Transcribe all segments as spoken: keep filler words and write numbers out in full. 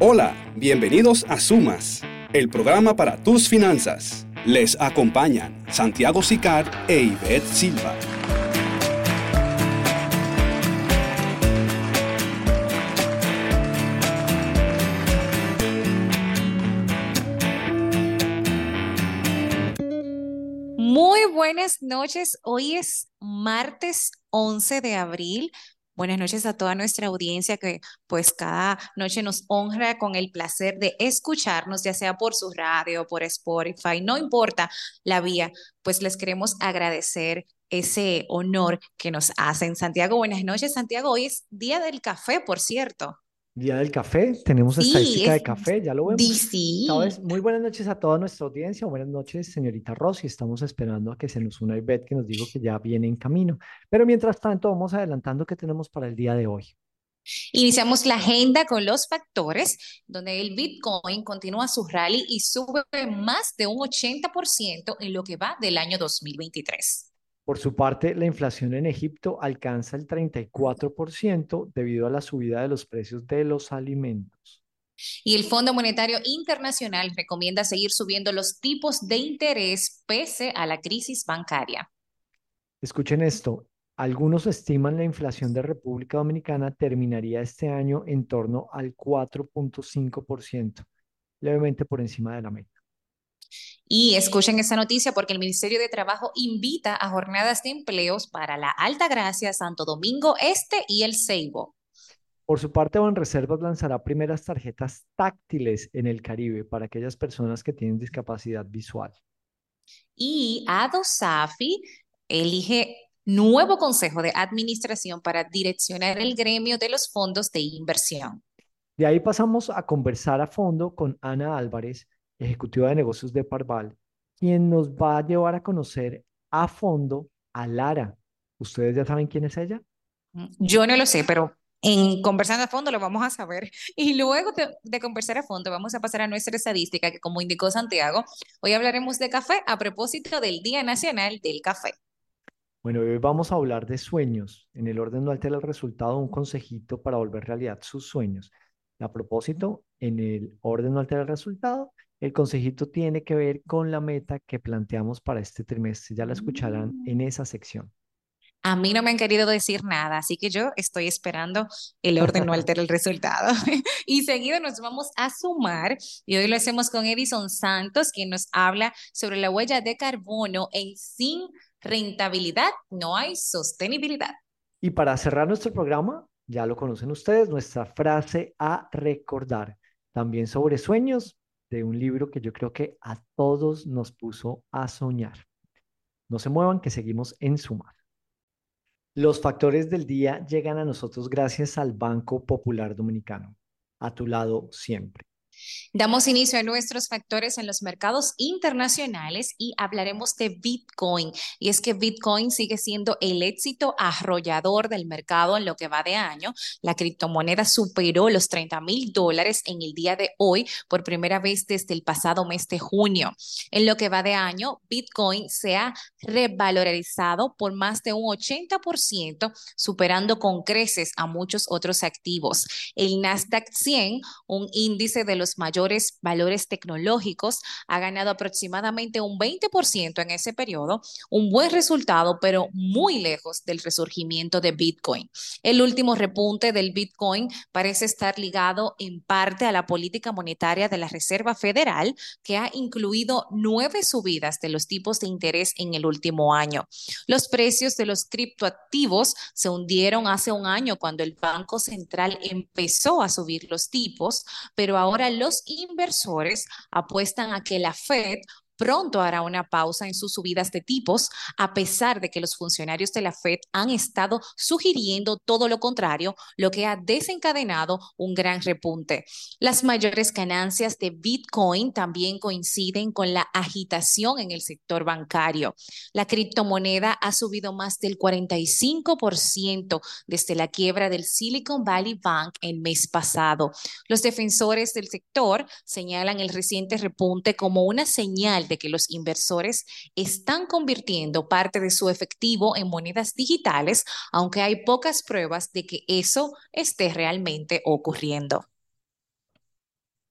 Hola, bienvenidos a Sumas, el programa para tus finanzas. Les acompañan Santiago Sicar e Ivette Silva. Muy buenas noches. Hoy es martes once de abril. Buenas noches a toda nuestra audiencia que pues cada noche nos honra con el placer de escucharnos, ya sea por su radio, por Spotify, no importa la vía, pues les queremos agradecer ese honor que nos hacen. Santiago, buenas noches. Santiago, hoy es día del café, por cierto. Día del café, tenemos Sí, estadística es de café, ya lo D vemos. C. ¿Sabes? Muy buenas noches a toda nuestra audiencia, buenas noches, señorita Rosy. Estamos esperando a que se nos una Ivette que nos dijo que ya viene en camino. Pero mientras tanto, vamos adelantando qué tenemos para el día de hoy. Iniciamos la agenda con los factores, donde el Bitcoin continúa su rally y sube más de un ochenta por ciento en lo que va del año dos mil veintitrés. Por su parte, la inflación en Egipto alcanza el treinta y cuatro por ciento debido a la subida de los precios de los alimentos. Y el Fondo Monetario Internacional recomienda seguir subiendo los tipos de interés pese a la crisis bancaria. Escuchen esto, algunos estiman la inflación de República Dominicana terminaría este año en torno al cuatro punto cinco por ciento, levemente por encima de la meta. Y escuchen esta noticia porque el Ministerio de Trabajo invita a jornadas de empleos para la Altagracia, Santo Domingo Este y el Ceibo. Por su parte, Banreservas lanzará primeras tarjetas táctiles en el Caribe para aquellas personas que tienen discapacidad visual. Y Adosafi elige nuevo consejo de administración para direccionar el gremio de los fondos de inversión. De ahí pasamos a conversar a fondo con Ana Álvarez, ejecutiva de negocios de Parval, quien nos va a llevar a conocer a fondo a Lara. ¿Ustedes ya saben quién es ella? Yo no lo sé, pero en conversando a fondo lo vamos a saber. Y luego de, de conversar a fondo vamos a pasar a nuestra estadística, que como indicó Santiago, hoy hablaremos de café a propósito del Día Nacional del Café. Bueno, hoy vamos a hablar de sueños. En el orden no altera el resultado, un consejito para volver realidad sus sueños. A propósito, en el orden no altera el resultado, el consejito tiene que ver con la meta que planteamos para este trimestre. Ya la escucharán en esa sección. A mí no me han querido decir nada, así que yo estoy esperando el orden no altera el resultado. Y seguido nos vamos a sumar y hoy lo hacemos con Edison Santos, quien nos habla sobre la huella de carbono en sin rentabilidad no hay sostenibilidad. Y para cerrar nuestro programa, ya lo conocen ustedes, nuestra frase a recordar. También sobre sueños de un libro que yo creo que a todos nos puso a soñar. No se muevan, que seguimos en Suma. Los factores del día llegan a nosotros gracias al Banco Popular Dominicano. A tu lado siempre. Damos inicio a nuestros factores en los mercados internacionales y hablaremos de Bitcoin. Y es que Bitcoin sigue siendo el éxito arrollador del mercado en lo que va de año. La criptomoneda superó los treinta mil dólares en el día de hoy por primera vez desde el pasado mes de junio. En lo que va de año, Bitcoin se ha revalorizado por más de un ochenta por ciento, superando con creces a muchos otros activos. El Nasdaq cien, un índice de los mayores valores tecnológicos, ha ganado aproximadamente un veinte por ciento en ese periodo, un buen resultado, pero muy lejos del resurgimiento de Bitcoin. El último repunte del Bitcoin parece estar ligado en parte a la política monetaria de la Reserva Federal, que ha incluido nueve subidas de los tipos de interés en el último año. Los precios de los criptoactivos se hundieron hace un año cuando el Banco Central empezó a subir los tipos, pero ahora los inversores apuestan a que la Fed pronto hará una pausa en sus subidas de tipos, a pesar de que los funcionarios de la Fed han estado sugiriendo todo lo contrario, lo que ha desencadenado un gran repunte. Las mayores ganancias de Bitcoin también coinciden con la agitación en el sector bancario. La criptomoneda ha subido más del cuarenta y cinco por ciento desde la quiebra del Silicon Valley Bank el mes pasado. Los defensores del sector señalan el reciente repunte como una señal de que los inversores están convirtiendo parte de su efectivo en monedas digitales, aunque hay pocas pruebas de que eso esté realmente ocurriendo.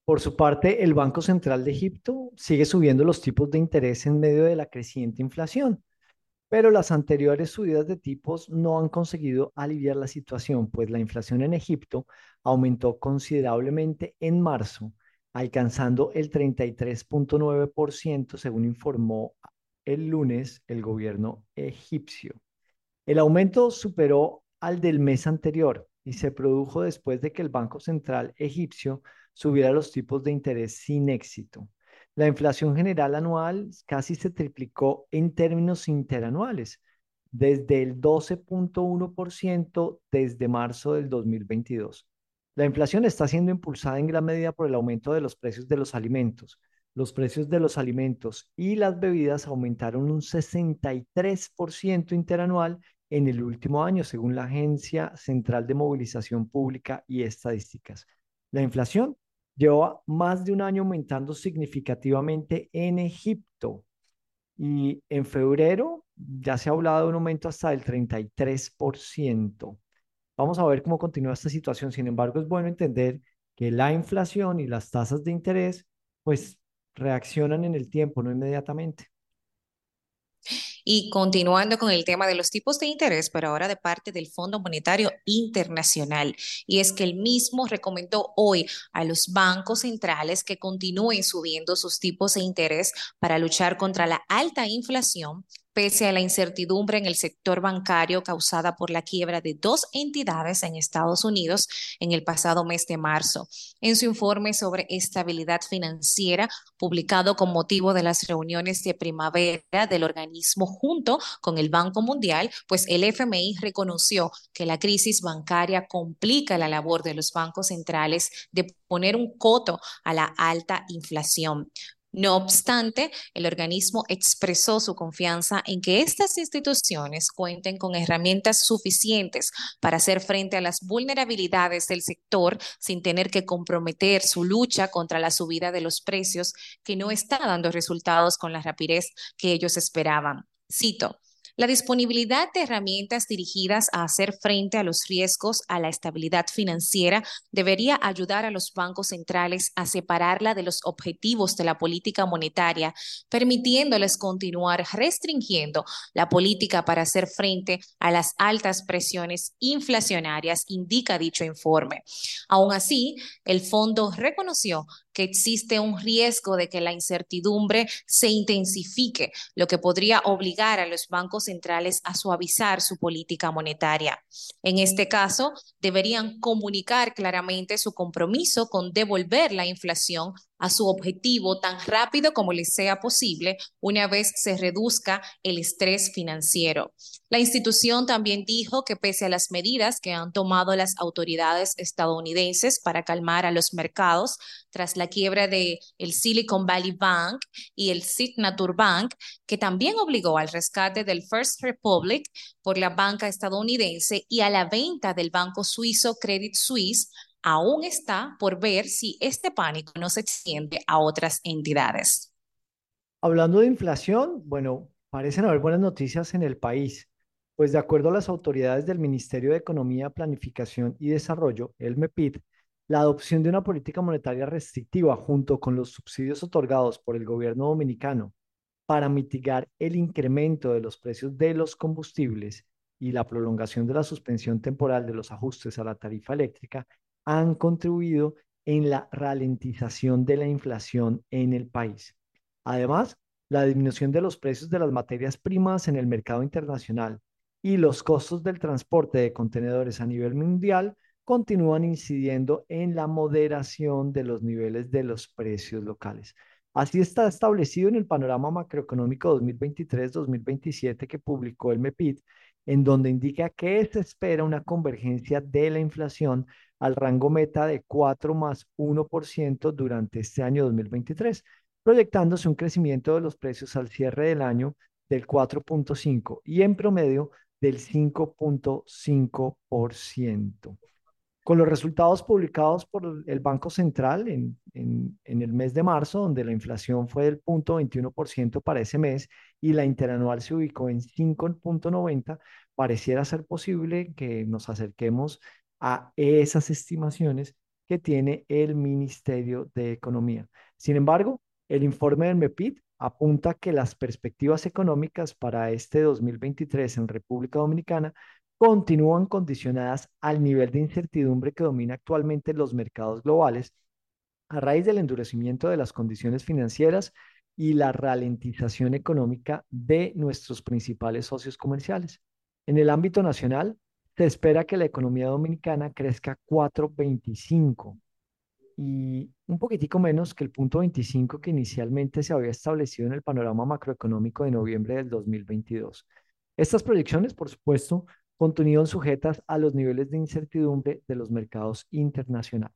Por su parte, el Banco Central de Egipto sigue subiendo los tipos de interés en medio de la creciente inflación, pero las anteriores subidas de tipos no han conseguido aliviar la situación, pues la inflación en Egipto aumentó considerablemente en marzo, alcanzando el treinta y tres punto nueve por ciento, según informó el lunes el gobierno egipcio. El aumento superó al del mes anterior y se produjo después de que el Banco Central egipcio subiera los tipos de interés sin éxito. La inflación general anual casi se triplicó en términos interanuales, desde el doce punto uno por ciento desde marzo del dos mil veintidós. La inflación está siendo impulsada en gran medida por el aumento de los precios de los alimentos. Los precios de los alimentos y las bebidas aumentaron un sesenta y tres por ciento interanual en el último año, según la Agencia Central de Movilización Pública y Estadísticas. La inflación lleva más de un año aumentando significativamente en Egipto y en febrero ya se ha hablado de un aumento hasta del treinta y tres por ciento. Vamos a ver cómo continúa esta situación. Sin embargo, es bueno entender que la inflación y las tasas de interés pues reaccionan en el tiempo, no inmediatamente. Y continuando con el tema de los tipos de interés, pero ahora de parte del Fondo Monetario Internacional. Y es que el mismo recomendó hoy a los bancos centrales que continúen subiendo sus tipos de interés para luchar contra la alta inflación, pese a la incertidumbre en el sector bancario causada por la quiebra de dos entidades en Estados Unidos en el pasado mes de marzo. En su informe sobre estabilidad financiera, publicado con motivo de las reuniones de primavera del organismo junto con el Banco Mundial, pues el F M I reconoció que la crisis bancaria complica la labor de los bancos centrales de poner un coto a la alta inflación. No obstante, el organismo expresó su confianza en que estas instituciones cuenten con herramientas suficientes para hacer frente a las vulnerabilidades del sector sin tener que comprometer su lucha contra la subida de los precios que no está dando resultados con la rapidez que ellos esperaban. Cito. La disponibilidad de herramientas dirigidas a hacer frente a los riesgos a la estabilidad financiera debería ayudar a los bancos centrales a separarla de los objetivos de la política monetaria, permitiéndoles continuar restringiendo la política para hacer frente a las altas presiones inflacionarias, indica dicho informe. Aún así, el fondo reconoció que existe un riesgo de que la incertidumbre se intensifique, lo que podría obligar a los bancos centrales a suavizar su política monetaria. En este caso, deberían comunicar claramente su compromiso con devolver la inflación a su objetivo tan rápido como les sea posible una vez se reduzca el estrés financiero. La institución también dijo que pese a las medidas que han tomado las autoridades estadounidenses para calmar a los mercados tras la quiebra de el Silicon Valley Bank y el Signature Bank, que también obligó al rescate del First Republic por la banca estadounidense y a la venta del banco suizo Credit Suisse, aún está por ver si este pánico no se extiende a otras entidades. Hablando de inflación, bueno, parecen haber buenas noticias en el país, pues de acuerdo a las autoridades del Ministerio de Economía, Planificación y Desarrollo, el MEPID, la adopción de una política monetaria restrictiva junto con los subsidios otorgados por el gobierno dominicano para mitigar el incremento de los precios de los combustibles y la prolongación de la suspensión temporal de los ajustes a la tarifa eléctrica han contribuido en la ralentización de la inflación en el país. Además, la disminución de los precios de las materias primas en el mercado internacional y los costos del transporte de contenedores a nivel mundial continúan incidiendo en la moderación de los niveles de los precios locales. Así está establecido en el panorama macroeconómico dos mil veintitrés-dos mil veintisiete que publicó el MEPID, en donde indica que se espera una convergencia de la inflación al rango meta de cuatro más uno por ciento durante este año dos mil veintitrés, proyectándose un crecimiento de los precios al cierre del año del cuatro punto cinco por ciento y en promedio del cinco punto cinco por ciento. Con los resultados publicados por el Banco Central en, en, en el mes de marzo, donde la inflación fue del cero punto veintiuno por ciento para ese mes y la interanual se ubicó en cinco punto noventa, pareciera ser posible que nos acerquemos a esas estimaciones que tiene el Ministerio de Economía. Sin embargo, el informe del MEPID apunta que las perspectivas económicas para este dos mil veintitrés en República Dominicana continúan condicionadas al nivel de incertidumbre que domina actualmente los mercados globales a raíz del endurecimiento de las condiciones financieras y la ralentización económica de nuestros principales socios comerciales. En el ámbito nacional, se espera que la economía dominicana crezca cuatro punto veinticinco y un poquitico menos que el punto veinticinco que inicialmente se había establecido en el panorama macroeconómico de noviembre del dos mil veintidós. Estas proyecciones, por supuesto, continúan sujetas a los niveles de incertidumbre de los mercados internacionales.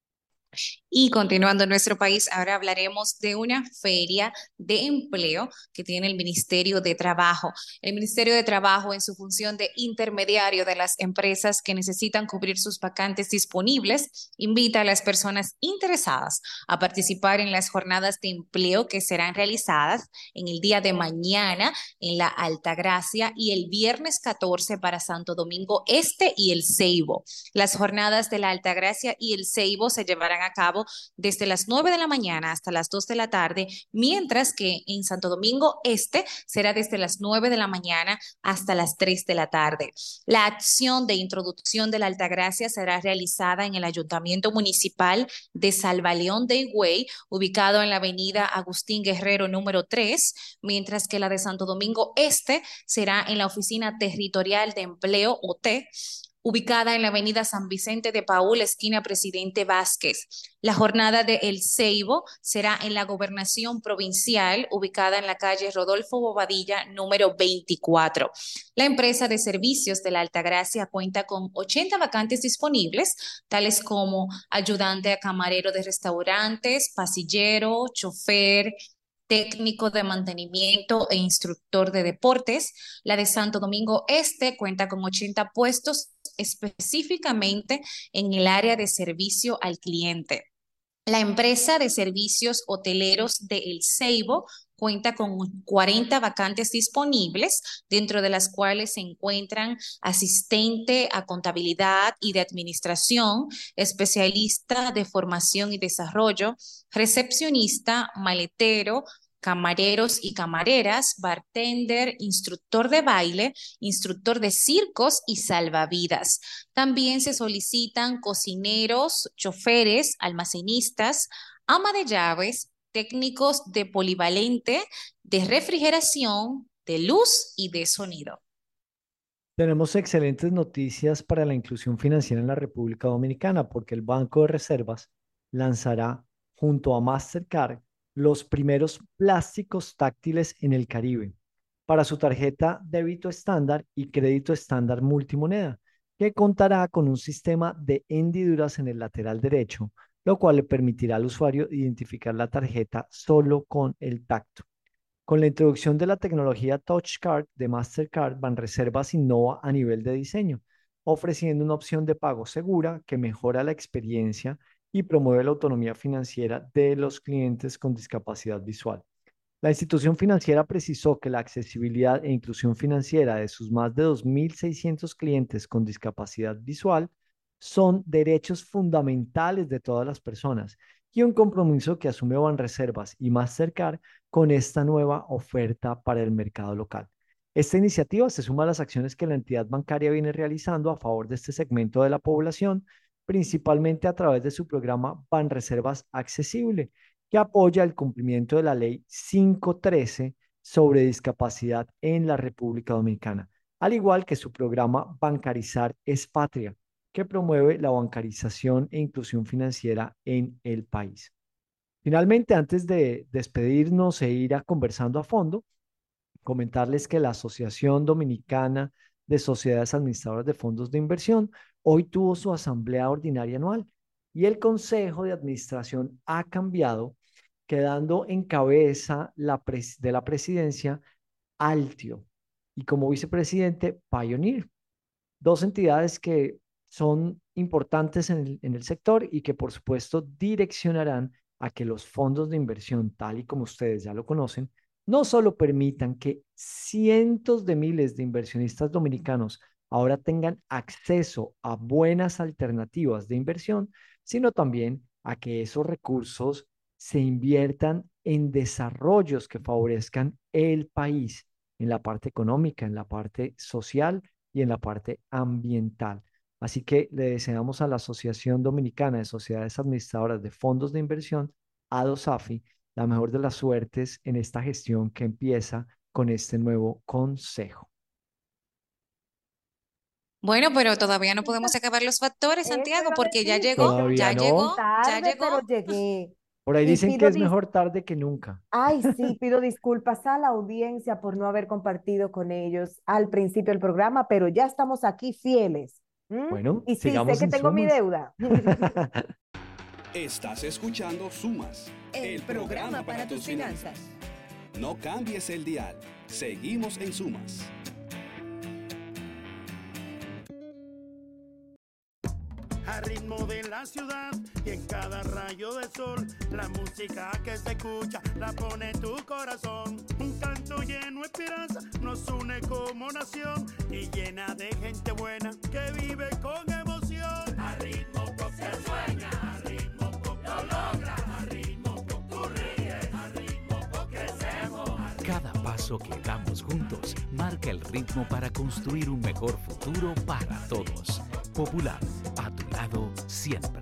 Y continuando en nuestro país, ahora hablaremos de una feria de empleo que tiene el Ministerio de Trabajo. El Ministerio de Trabajo, en su función de intermediario de las empresas que necesitan cubrir sus vacantes disponibles, invita a las personas interesadas a participar en las jornadas de empleo que serán realizadas en el día de mañana en la Altagracia y el viernes catorce para Santo Domingo Este y el Ceibo. Las jornadas de la Altagracia y el Ceibo se llevarán a cabo desde las nueve de la mañana hasta las dos de la tarde, mientras que en Santo Domingo Este será desde las nueve de la mañana hasta las tres de la tarde. La acción de introducción de la Altagracia será realizada en el Ayuntamiento Municipal de Salvaleón de Higüey, ubicado en la avenida Agustín Guerrero número tres, mientras que la de Santo Domingo Este será en la Oficina Territorial de Empleo, O T, ubicada en la avenida San Vicente de Paúl, esquina Presidente Vázquez. La jornada de El Ceibo será en la Gobernación Provincial, ubicada en la calle Rodolfo Bobadilla, número veinticuatro. La empresa de servicios de la Altagracia cuenta con ochenta vacantes disponibles, tales como ayudante a camarero de restaurantes, pasillero, chofer, técnico de mantenimiento e instructor de deportes. La de Santo Domingo Este cuenta con ochenta puestos específicamente en el área de servicio al cliente. La empresa de servicios hoteleros de El Ceibo cuenta con cuarenta vacantes disponibles, dentro de las cuales se encuentran asistente a contabilidad y de administración, especialista de formación y desarrollo, recepcionista, maletero, camareros y camareras, bartender, instructor de baile, instructor de circos y salvavidas. También se solicitan cocineros, choferes, almacenistas, ama de llaves, técnicos de polivalente, de refrigeración, de luz y de sonido. Tenemos excelentes noticias para la inclusión financiera en la República Dominicana porque el Banco de Reservas lanzará junto a Mastercard los primeros plásticos táctiles en el Caribe para su tarjeta débito estándar y crédito estándar multimoneda, que contará con un sistema de hendiduras en el lateral derecho, lo cual le permitirá al usuario identificar la tarjeta solo con el tacto. Con la introducción de la tecnología TouchCard de Mastercard, Banreservas innova a nivel de diseño, ofreciendo una opción de pago segura que mejora la experiencia y promueve la autonomía financiera de los clientes con discapacidad visual. La institución financiera precisó que la accesibilidad e inclusión financiera de sus más de dos mil seiscientos clientes con discapacidad visual son derechos fundamentales de todas las personas y un compromiso que asume Banreservas y Mastercard con esta nueva oferta para el mercado local. Esta iniciativa se suma a las acciones que la entidad bancaria viene realizando a favor de este segmento de la población, principalmente a través de su programa Banreservas Accesible, que apoya el cumplimiento de la Ley quinientos trece sobre discapacidad en la República Dominicana, al igual que su programa Bancarizar es Patria, que promueve la bancarización e inclusión financiera en el país. Finalmente, antes de despedirnos e ir a conversando a fondo, comentarles que la Asociación Dominicana de Sociedades Administradoras de Fondos de Inversión hoy tuvo su asamblea ordinaria anual y el Consejo de Administración ha cambiado, quedando en cabeza la pres de la presidencia Altio y como vicepresidente Pioneer, dos entidades que son importantes en el, en el sector y que por supuesto direccionarán a que los fondos de inversión, tal y como ustedes ya lo conocen, no solo permitan que cientos de miles de inversionistas dominicanos ahora tengan acceso a buenas alternativas de inversión, sino también a que esos recursos se inviertan en desarrollos que favorezcan el país, en la parte económica, en la parte social y en la parte ambiental. Así que le deseamos a la Asociación Dominicana de Sociedades Administradoras de Fondos de Inversión, ADOSAFI, la mejor de las suertes en esta gestión que empieza con este nuevo consejo. Bueno, pero todavía no podemos Esa- acabar los factores, Eso Santiago, iba a porque ya decir llegó, que yo Todavía ya llegué no. llegó, ya tarde, llegó. pero llegué. Por ahí Y dicen que pido es dis- mejor tarde que nunca. Ay, sí, pido disculpas a la audiencia por no haber compartido con ellos al principio del programa, pero ya estamos aquí fieles. ¿M? Bueno, Y sí, sé sigamos que en tengo mi sumas. deuda. Estás escuchando Sumas, el, programa para tus finanzas. No cambies el dial. Seguimos en Sumas. Al ritmo de la ciudad y en cada rayo de sol, la música que se escucha la pone tu corazón. Un canto lleno de esperanza nos une como nación y llena de gente buena que vive con emoción. Al ritmo pop se sueña, al ritmo pop lo logra, al ritmo pop tú ríes, al ritmo pop crecemos. Cada paso que damos juntos marca el ritmo para construir un mejor futuro para todos. Popular, a tu lado siempre.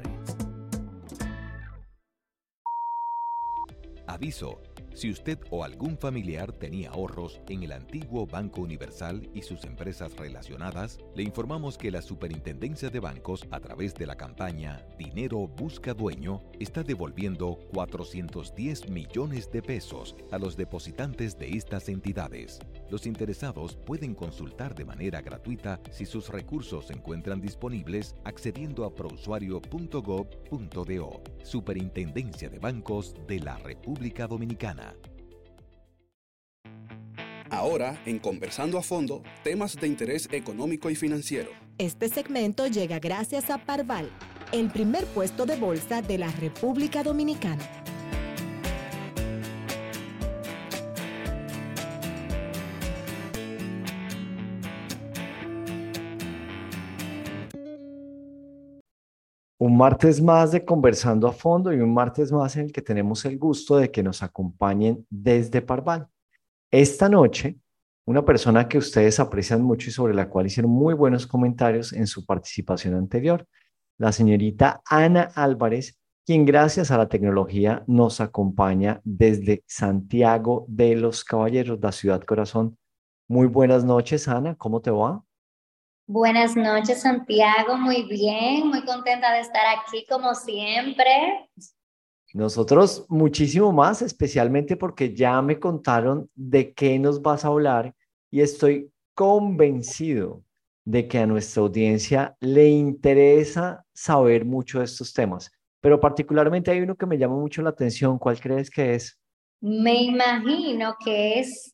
Aviso: si usted o algún familiar tenía ahorros en el antiguo Banco Universal y sus empresas relacionadas, le informamos que la Superintendencia de Bancos, a través de la campaña Dinero Busca Dueño, está devolviendo cuatrocientos diez millones de pesos a los depositantes de estas entidades. Los interesados pueden consultar de manera gratuita si sus recursos se encuentran disponibles accediendo a prousuario punto gob punto do. Superintendencia de Bancos de la República Dominicana. Ahora, en Conversando a Fondo, temas de interés económico y financiero. Este segmento llega gracias a Parval, el primer puesto de bolsa de la República Dominicana. Un martes más de Conversando a Fondo y un martes más en el que tenemos el gusto de que nos acompañen desde Parval. Esta noche, una persona que ustedes aprecian mucho y sobre la cual hicieron muy buenos comentarios en su participación anterior, la señorita Ana Álvarez, quien gracias a la tecnología nos acompaña desde Santiago de los Caballeros, la ciudad corazón. Muy buenas noches, Ana, ¿cómo te va? Buenas noches, Santiago. Muy bien, muy contenta de estar aquí como siempre. Nosotros muchísimo más, especialmente porque ya me contaron de qué nos vas a hablar y estoy convencido de que a nuestra audiencia le interesa saber mucho de estos temas. Pero particularmente hay uno que me llama mucho la atención. ¿Cuál crees que es? Me imagino que es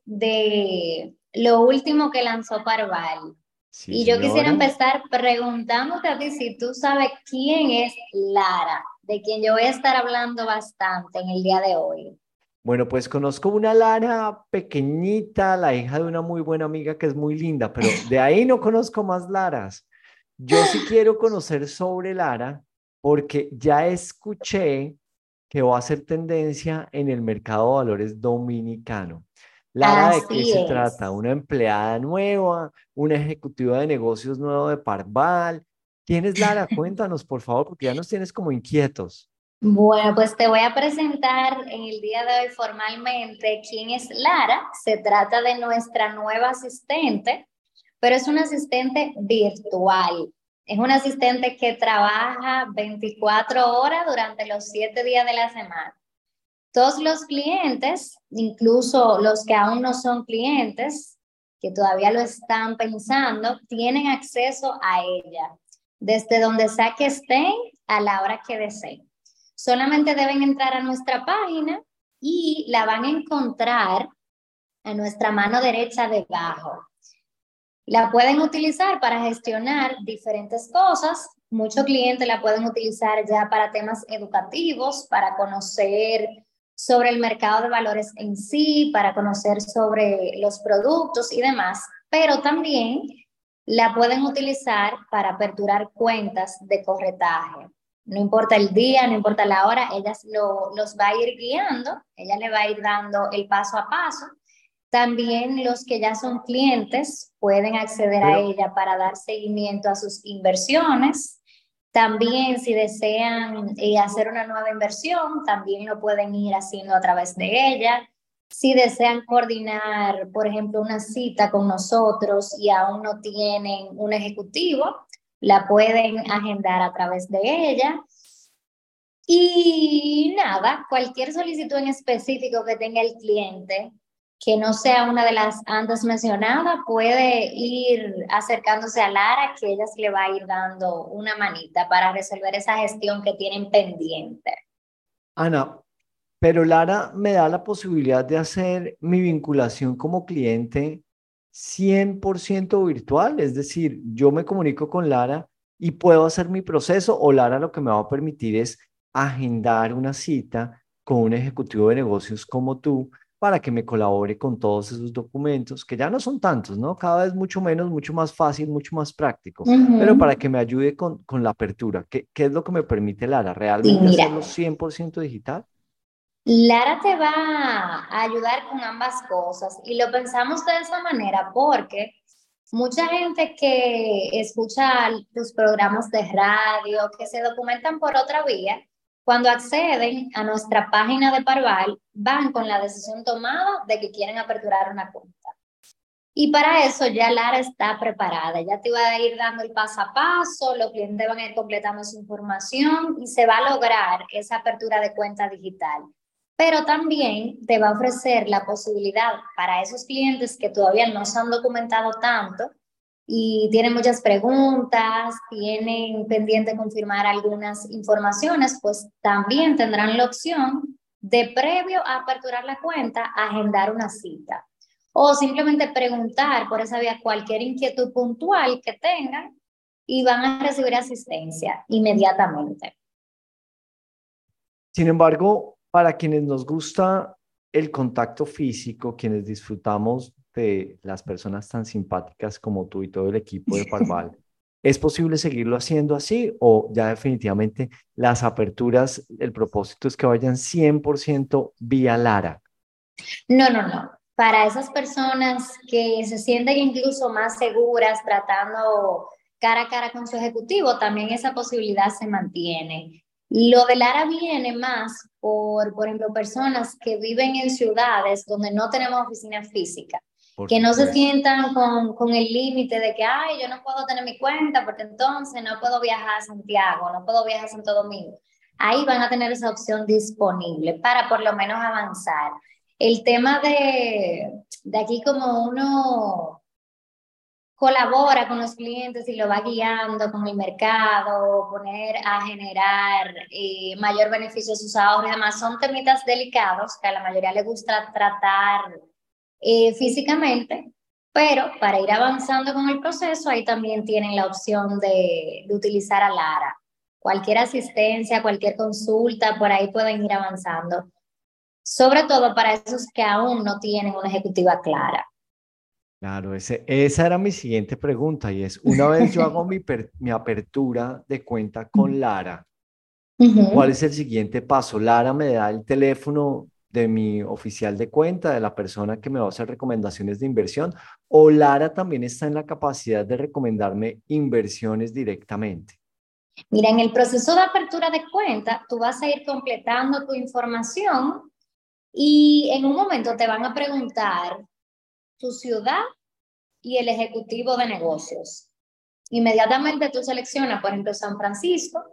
de lo último que lanzó Parval. Sí, Y yo quisiera señora. empezar preguntándote a ti si tú sabes quién es Lara, de quien yo voy a estar hablando bastante en el día de hoy. Bueno, pues conozco una Lara pequeñita, la hija de una muy buena amiga que es muy linda, pero de ahí no conozco más Laras. Yo sí quiero conocer sobre Lara porque ya escuché que va a ser tendencia en el mercado de valores dominicano. Lara, ¿de qué Así se es. trata? ¿Una empleada nueva? ¿Una ejecutiva de negocios nuevo de Parval? ¿Quién es Lara? Cuéntanos, por favor, porque ya nos tienes como inquietos. Bueno, pues te voy a presentar en el día de hoy formalmente quién es Lara. Se trata de nuestra nueva asistente, pero es una asistente virtual. Es una asistente que trabaja veinticuatro horas durante los siete días de la semana. Todos los clientes, incluso los que aún no son clientes, que todavía lo están pensando, tienen acceso a ella, desde donde sea que estén, a la hora que deseen. Solamente deben entrar a nuestra página y la van a encontrar a nuestra mano derecha debajo. La pueden utilizar para gestionar diferentes cosas. Muchos clientes la pueden utilizar ya para temas educativos, para conocer sobre el mercado de valores en sí, para conocer sobre los productos y demás, pero también la pueden utilizar para aperturar cuentas de corretaje. No importa el día, no importa la hora, ella lo, los va a ir guiando, ella le va a ir dando el paso a paso. También los que ya son clientes pueden acceder a Pero, ella para dar seguimiento a sus inversiones. También si desean eh, hacer una nueva inversión, también lo pueden ir haciendo a través de ella. Si desean coordinar, por ejemplo, una cita con nosotros y aún no tienen un ejecutivo, la pueden agendar a través de ella. Y nada, cualquier solicitud en específico que tenga el cliente, que no sea una de las antes mencionadas, puede ir acercándose a Lara, que ella se le va a ir dando una manita para resolver esa gestión que tienen pendiente. Ana, pero Lara me da la posibilidad de hacer mi vinculación como cliente cien por ciento virtual, es decir, yo me comunico con Lara y puedo hacer mi proceso, o Lara lo que me va a permitir es agendar una cita con un ejecutivo de negocios como tú para que me colabore con todos esos documentos, que ya no son tantos, ¿no? Cada vez mucho menos, mucho más fácil, mucho más práctico, pero para Uh-huh. que me ayude con, con la apertura. ¿Qué, qué es lo que me permite Lara? Sí, ¿Realmente mira, hacerlo cien por ciento digital? Lara te va a ayudar con ambas cosas y lo pensamos de esa manera porque mucha gente que escucha los programas de radio, que se documentan por otra vía, cuando acceden a nuestra página de Parval, van con la decisión tomada de que quieren aperturar una cuenta. Y para eso ya Lara está preparada, ya te va a ir dando el paso a paso, los clientes van a ir completando su información y se va a lograr esa apertura de cuenta digital. Pero también te va a ofrecer la posibilidad para esos clientes que todavía no se han documentado tanto y tienen muchas preguntas, tienen pendiente confirmar algunas informaciones, pues también tendrán la opción de, previo a aperturar la cuenta, agendar una cita o simplemente preguntar por esa vía cualquier inquietud puntual que tengan y van a recibir asistencia inmediatamente. Sin embargo, para quienes nos gusta el contacto físico, quienes disfrutamos de las personas tan simpáticas como tú y todo el equipo de Parval, ¿es posible seguirlo haciendo así o ya definitivamente las aperturas, el propósito es que vayan cien por ciento vía Lara? No, no, no. Para esas personas que se sienten incluso más seguras tratando cara a cara con su ejecutivo, también esa posibilidad se mantiene. Lo de Lara viene más por, por ejemplo, personas que viven en ciudades donde no tenemos oficina física, Por que no se supuesto. sientan con, con el límite de que, ay, yo no puedo tener mi cuenta porque entonces no puedo viajar a Santiago, no puedo viajar a Santo Domingo. Ahí van a tener esa opción disponible para por lo menos avanzar. El tema de, de aquí como uno colabora con los clientes y lo va guiando con el mercado, poner a generar eh, mayor beneficio a sus ahorros y demás, son temitas delicados que a la mayoría le gusta tratar eh, físicamente, pero para ir avanzando con el proceso, ahí también tienen la opción de, de utilizar a Lara. Cualquier asistencia, cualquier consulta, por ahí pueden ir avanzando. Sobre todo para esos que aún no tienen una ejecutiva clara. Claro, ese, esa era mi siguiente pregunta y es, una vez yo hago mi, per, mi apertura de cuenta con Lara, ¿cuál Uh-huh. es el siguiente paso? Lara me da el teléfono de mi oficial de cuenta, de la persona que me va a hacer recomendaciones de inversión, o Lara también está en la capacidad de recomendarme inversiones directamente. Mira, en el proceso de apertura de cuenta, tú vas a ir completando tu información y en un momento te van a preguntar tu ciudad y el ejecutivo de negocios. Inmediatamente tú seleccionas, por ejemplo, San Francisco.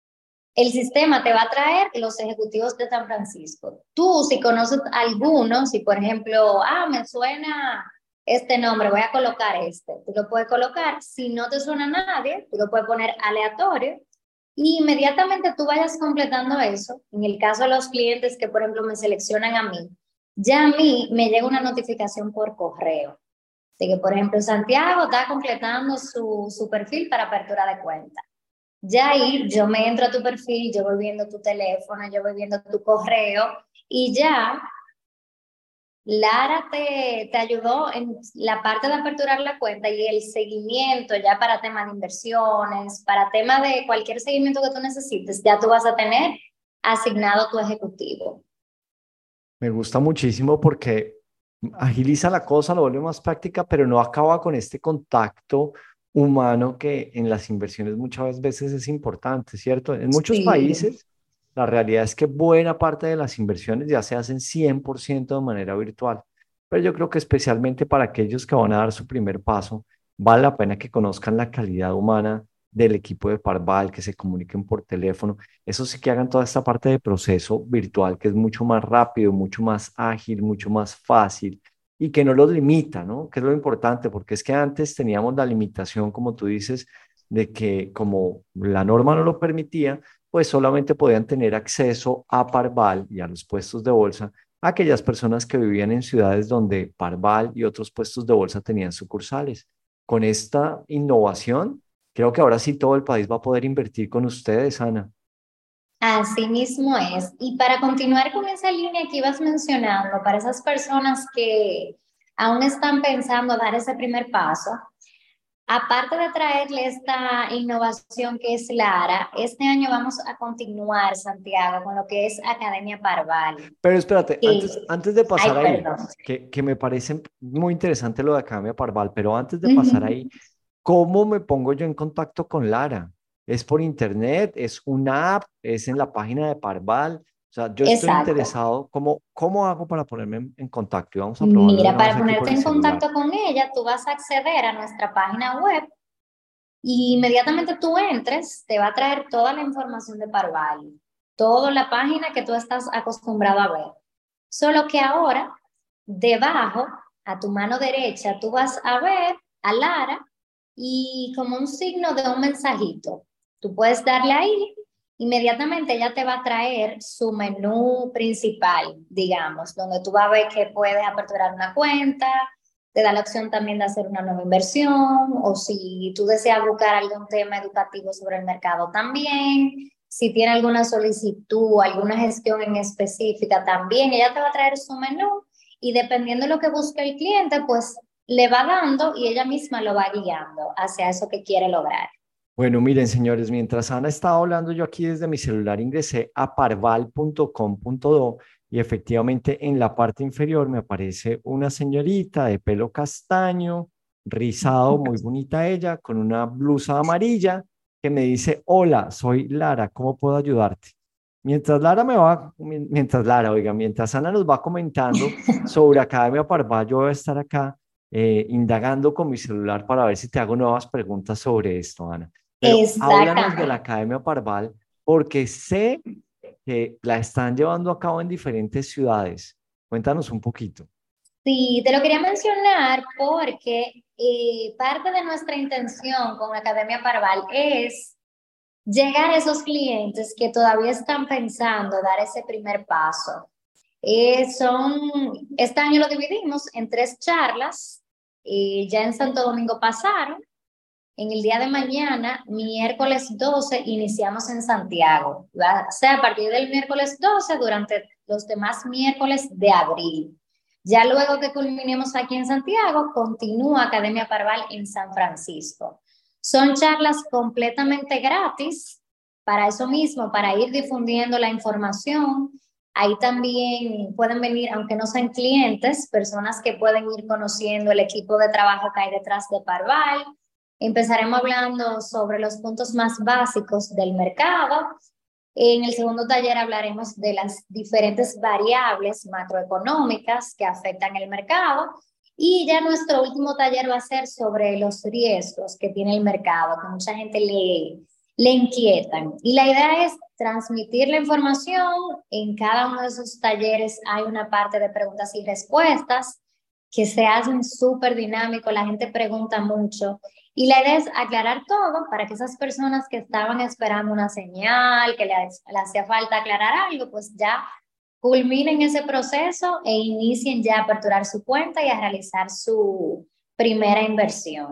El sistema te va a traer los ejecutivos de San Francisco. Tú, si conoces algunos, si por ejemplo, ah, me suena este nombre, voy a colocar este, tú lo puedes colocar. Si no te suena a nadie, tú lo puedes poner aleatorio y inmediatamente tú vayas completando eso. En el caso de los clientes que, por ejemplo, me seleccionan a mí, ya a mí me llega una notificación por correo de que, por ejemplo, Santiago está completando su, su perfil para apertura de cuenta. Ya ahí yo me entro a tu perfil, yo voy viendo tu teléfono, yo voy viendo tu correo y ya Lara te, te ayudó en la parte de aperturar la cuenta y el seguimiento ya para temas de inversiones, para temas de cualquier seguimiento que tú necesites, ya tú vas a tener asignado tu ejecutivo. Me gusta muchísimo porque agiliza la cosa, lo vuelve más práctica, pero no acaba con este contacto humano que en las inversiones muchas veces es importante, ¿cierto? En muchos Sí. países, la realidad es que buena parte de las inversiones ya se hacen cien por ciento de manera virtual, pero yo creo que especialmente para aquellos que van a dar su primer paso, vale la pena que conozcan la calidad humana del equipo de Parval, que se comuniquen por teléfono, eso sí, que hagan toda esta parte de proceso virtual que es mucho más rápido, mucho más ágil, mucho más fácil y que no los limita, ¿no? Que es lo importante, porque es que antes teníamos la limitación, como tú dices, de que como la norma no lo permitía, pues solamente podían tener acceso a Parval y a los puestos de bolsa aquellas personas que vivían en ciudades donde Parval y otros puestos de bolsa tenían sucursales. Con esta innovación, creo que ahora sí todo el país va a poder invertir con ustedes, Ana. Así mismo es. Y para continuar con esa línea que ibas mencionando, para esas personas que aún están pensando dar ese primer paso, aparte de traerle esta innovación que es Lara, este año vamos a continuar, Santiago, con lo que es Academia Parval. Pero espérate, Que, antes, antes de ay, pasar ahí, perdón. que, que me parece muy interesante lo de Academia Parval, pero antes de pasar Ujú. ahí, ¿cómo me pongo yo en contacto con Lara? ¿Es por internet? ¿Es una app? ¿Es en la página de Parval? O sea, yo estoy Exacto. interesado, ¿cómo, cómo hago para ponerme en, en contacto? Y vamos a probarlo de Mira, una vez para aquí por ponerte el en celular. contacto con ella, tú vas a acceder a nuestra página web y inmediatamente tú entres, te va a traer toda la información de Parval, toda la página que tú estás acostumbrado a ver. Solo que ahora, debajo, a tu mano derecha, tú vas a ver a Lara y como un signo de un mensajito. Tú puedes darle ahí, inmediatamente ella te va a traer su menú principal, digamos, donde tú vas a ver que puedes aperturar una cuenta, te da la opción también de hacer una nueva inversión, o si tú deseas buscar algún tema educativo sobre el mercado también, si tiene alguna solicitud, alguna gestión en específica también, ella te va a traer su menú y dependiendo de lo que busque el cliente, pues le va dando y ella misma lo va guiando hacia eso que quiere lograr. Bueno, miren, señores, mientras Ana estaba hablando, yo aquí desde mi celular ingresé a parval punto com punto do y efectivamente en la parte inferior me aparece una señorita de pelo castaño, rizado, muy bonita ella, con una blusa amarilla que me dice: hola, soy Lara, ¿cómo puedo ayudarte? Mientras Lara me va, mientras Lara, oiga, mientras Ana nos va comentando sobre Academia Parval, yo voy a estar acá eh, indagando con mi celular para ver si te hago nuevas preguntas sobre esto, Ana. Pero háblanos de la Exactamente. Academia Parval, porque sé que la están llevando a cabo en diferentes ciudades. Cuéntanos un poquito. Sí, te lo quería mencionar porque eh, parte de nuestra intención con Academia Parval es llegar a esos clientes que todavía están pensando dar ese primer paso. Eh, son, este año lo dividimos en tres charlas, eh, ya en Santo Domingo pasaron. En el día de mañana, miércoles doce, iniciamos en Santiago. Va a ser a partir del miércoles doce durante los demás miércoles de abril. Ya luego que culminemos aquí en Santiago, continúa Academia Parval en San Francisco. Son charlas completamente gratis para eso mismo, para ir difundiendo la información. Ahí también pueden venir, aunque no sean clientes, personas que pueden ir conociendo el equipo de trabajo que hay detrás de Parval. Empezaremos hablando sobre los puntos más básicos del mercado. En el segundo taller hablaremos de las diferentes variables macroeconómicas que afectan el mercado. Y ya nuestro último taller va a ser sobre los riesgos que tiene el mercado, que mucha gente le, le inquietan. Y la idea es transmitir la información. En cada uno de esos talleres hay una parte de preguntas y respuestas que se hacen súper dinámico, la gente pregunta mucho. Y la idea es aclarar todo para que esas personas que estaban esperando una señal, que les, les hacía falta aclarar algo, pues ya culminen ese proceso e inicien ya a aperturar su cuenta y a realizar su primera inversión.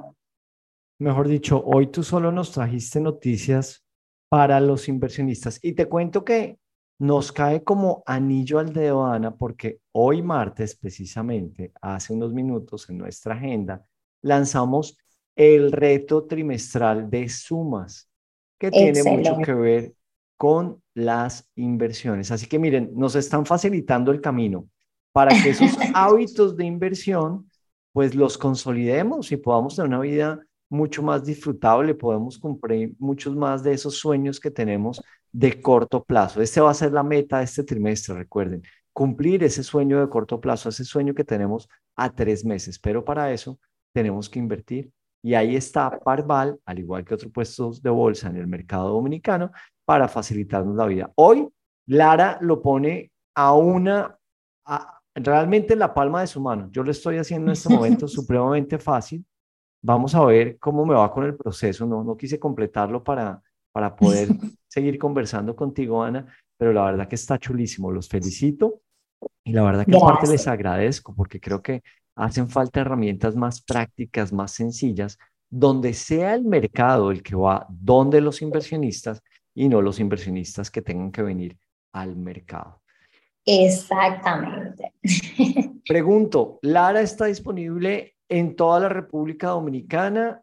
Mejor dicho, hoy tú solo nos trajiste noticias para los inversionistas. Y te cuento que nos cae como anillo al dedo, Ana, porque hoy martes, precisamente, hace unos minutos en nuestra agenda, lanzamos el reto trimestral de sumas, que tiene Excelente. mucho que ver con las inversiones. Así que miren, nos están facilitando el camino para que esos hábitos de inversión, pues los consolidemos y podamos tener una vida mucho más disfrutable, podemos cumplir muchos más de esos sueños que tenemos de corto plazo. Este va a ser la meta de este trimestre, recuerden, cumplir ese sueño de corto plazo, ese sueño que tenemos a tres meses, pero para eso tenemos que invertir. Y ahí está Parval, al igual que otros puestos de bolsa en el mercado dominicano, para facilitarnos la vida. Hoy, Lara lo pone a una, a, realmente en la palma de su mano. Yo lo estoy haciendo en este momento supremamente fácil. Vamos a ver cómo me va con el proceso. No, no quise completarlo para, para poder seguir conversando contigo, Ana, pero la verdad que está chulísimo. Los felicito y la verdad que Gracias. aparte les agradezco porque creo que hacen falta herramientas más prácticas, más sencillas, donde sea el mercado el que va donde los inversionistas y no los inversionistas que tengan que venir al mercado. Exactamente. Pregunto, ¿Lara está disponible en toda la República Dominicana?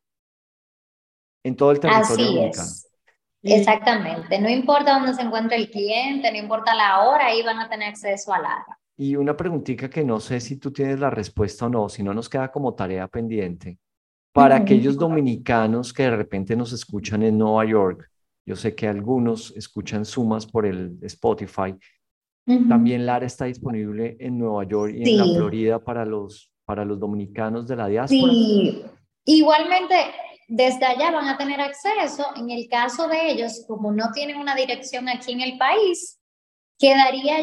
En todo el territorio Así dominicano. es. Y- Exactamente. No importa dónde se encuentre el cliente, no importa la hora, ahí van a tener acceso a Lara. Y una preguntita que no sé si tú tienes la respuesta o no, si no nos queda como tarea pendiente. Para Ujú. aquellos dominicanos que de repente nos escuchan en Nueva York, yo sé que algunos escuchan Sumas por el Spotify, Ujú. también Lara está disponible en Nueva York y en la Sí. Florida para los, para los dominicanos de la diáspora. Sí, igualmente desde allá van a tener acceso. En el caso de ellos, como no tienen una dirección aquí en el país, quedaría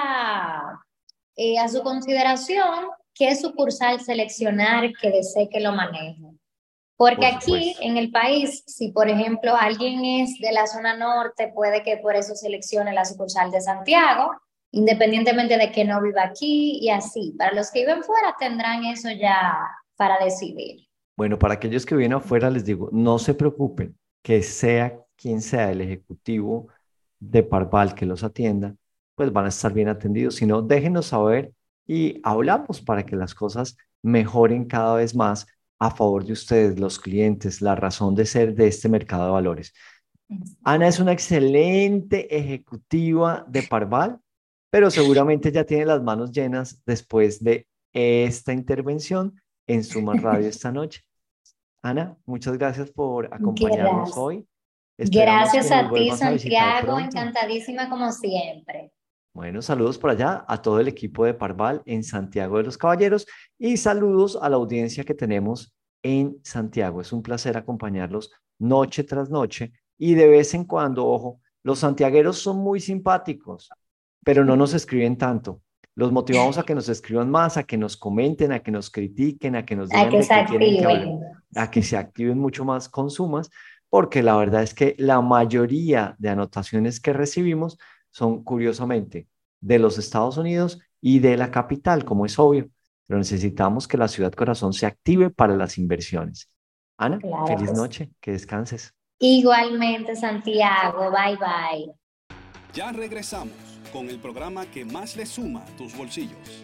ya eh, a su consideración qué sucursal seleccionar que desee que lo maneje. Porque Por aquí supuesto. en el país, si por ejemplo alguien es de la zona norte, puede que por eso seleccione la sucursal de Santiago, independientemente de que no viva aquí y así. Para los que viven fuera tendrán eso ya para decidir. Bueno, para aquellos que vienen afuera les digo, no se preocupen, que sea quien sea el ejecutivo de Parval que los atienda, pues van a estar bien atendidos. Si no, déjenos saber y hablamos para que las cosas mejoren cada vez más a favor de ustedes, los clientes, la razón de ser de este mercado de valores. Ana es una excelente ejecutiva de Parval, pero seguramente ya tiene las manos llenas después de esta intervención en Sumas Radio esta noche. Ana, muchas gracias por acompañarnos Gracias. hoy. Esperamos Gracias que nos a ti, vuelvas a visitar Santiago, pronto. encantadísima como siempre. Bueno, saludos por allá a todo el equipo de Parval en Santiago de los Caballeros y saludos a la audiencia que tenemos en Santiago. Es un placer acompañarlos noche tras noche y de vez en cuando, ojo, los santiagueros son muy simpáticos, pero no nos escriben tanto. Los motivamos a que nos escriban más, a que nos comenten, a que nos critiquen, a que nos A digan que de se qué quieren que hablemos, activen. a que se activen mucho más con Sumas, porque la verdad es que la mayoría de anotaciones que recibimos son curiosamente de los Estados Unidos y de la capital, como es obvio, pero necesitamos que la ciudad corazón se active para las inversiones. Ana, Claro feliz que sí. noche, que descanses. Igualmente, Santiago. Bye, bye. Ya regresamos con el programa que más le suma a tus bolsillos.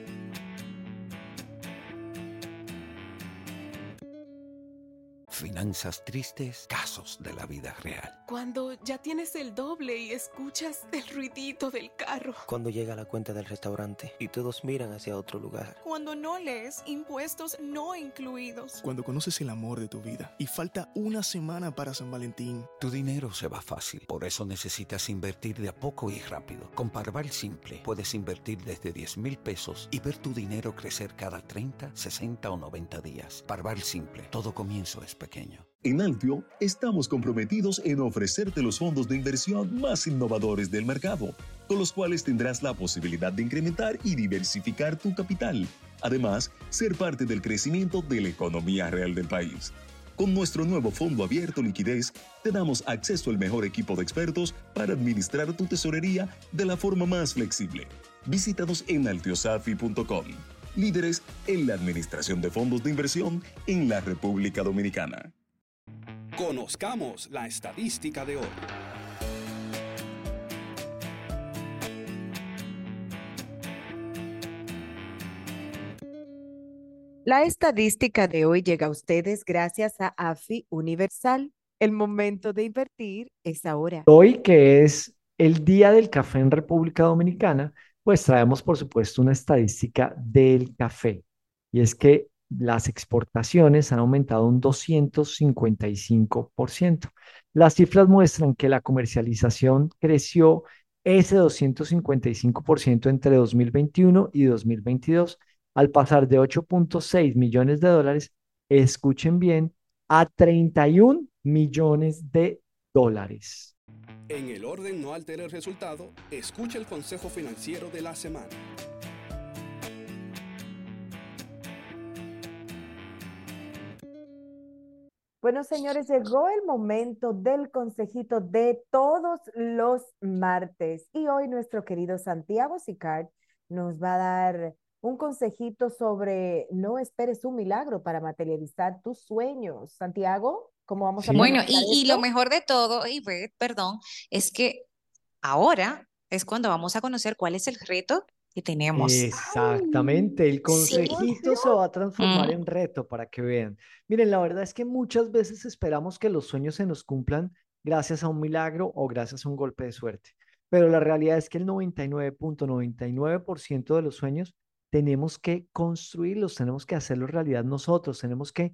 Finanzas tristes, casos de la vida real. Cuando ya tienes el doble y escuchas el ruidito del carro. Cuando llega la cuenta del restaurante y todos miran hacia otro lugar. Cuando no lees impuestos no incluidos. Cuando conoces el amor de tu vida y falta una semana para San Valentín. Tu dinero se va fácil, por eso necesitas invertir de a poco y rápido. Con Parval Simple puedes invertir desde diez mil pesos y ver tu dinero crecer cada treinta, sesenta o noventa días. Parval Simple, todo comienzo es pequeño. En Altio estamos comprometidos en ofrecerte los fondos de inversión más innovadores del mercado, con los cuales tendrás la posibilidad de incrementar y diversificar tu capital. Además, ser parte del crecimiento de la economía real del país. Con nuestro nuevo fondo abierto liquidez, te damos acceso al mejor equipo de expertos para administrar tu tesorería de la forma más flexible. Visítanos en altiosafi punto com. Líderes en la administración de fondos de inversión en la República Dominicana. Conozcamos la estadística de hoy. La estadística de hoy llega a ustedes gracias a AFI Universal. El momento de invertir es ahora. Hoy, que es el Día del Café en República Dominicana, pues traemos, por supuesto, una estadística del café. Y es que las exportaciones han aumentado un doscientos cincuenta y cinco por ciento. Las cifras muestran que la comercialización creció ese doscientos cincuenta y cinco por ciento entre dos mil veintiuno y dos mil veintidós, al pasar de ocho punto seis millones de dólares, escuchen bien, a treinta y un millones de dólares. En el orden no altere el resultado, escucha el consejo financiero de la semana. Bueno, señores, llegó el momento del consejito de todos los martes. Y hoy nuestro querido Santiago Sicard nos va a dar un consejito sobre no esperes un milagro para materializar tus sueños. Santiago, ¿cómo vamos a Sí. Bueno, comenzar y, y esto? lo mejor de todo, Ivette, perdón, es que ahora es cuando vamos a conocer cuál es el reto que tenemos. Exactamente, el Sí. consejito se va a transformar Mm. en reto para que vean. Miren, la verdad es que muchas veces esperamos que los sueños se nos cumplan gracias a un milagro o gracias a un golpe de suerte, pero la realidad es que el noventa y nueve punto noventa y nueve por ciento de los sueños tenemos que construirlos, tenemos que hacerlos realidad nosotros, tenemos que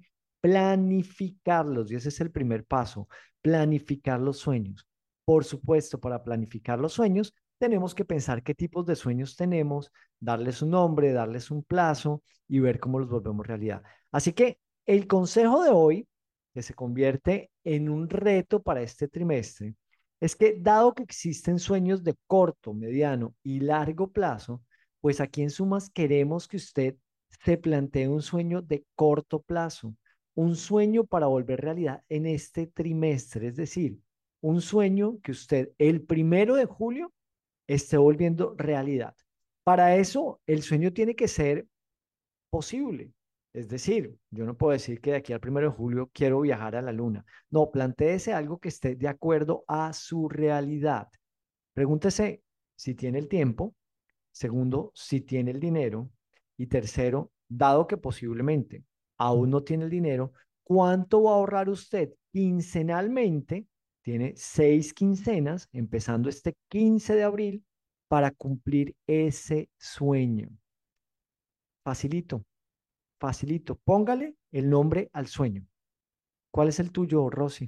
planificarlos y ese es el primer paso, planificar los sueños. Por supuesto, para planificar los sueños, tenemos que pensar qué tipos de sueños tenemos, darles un nombre, darles un plazo y ver cómo los volvemos realidad. Así que el consejo de hoy, que se convierte en un reto para este trimestre, es que dado que existen sueños de corto, mediano y largo plazo, pues aquí en Sumas queremos que usted se plantee un sueño de corto plazo, un sueño para volver realidad en este trimestre, es decir, un sueño que usted el primero de julio esté volviendo realidad. Para eso, el sueño tiene que ser posible. Es decir, yo no puedo decir que de aquí al primero de julio quiero viajar a la luna. No, plantéese algo que esté de acuerdo a su realidad. Pregúntese si tiene el tiempo. Segundo, si tiene el dinero. Y tercero, dado que posiblemente aún no tiene el dinero, ¿cuánto va a ahorrar usted quincenalmente? Tiene seis quincenas, empezando este quince de abril, para cumplir ese sueño. Facilito, facilito. Póngale el nombre al sueño. ¿Cuál es el tuyo, Rosy?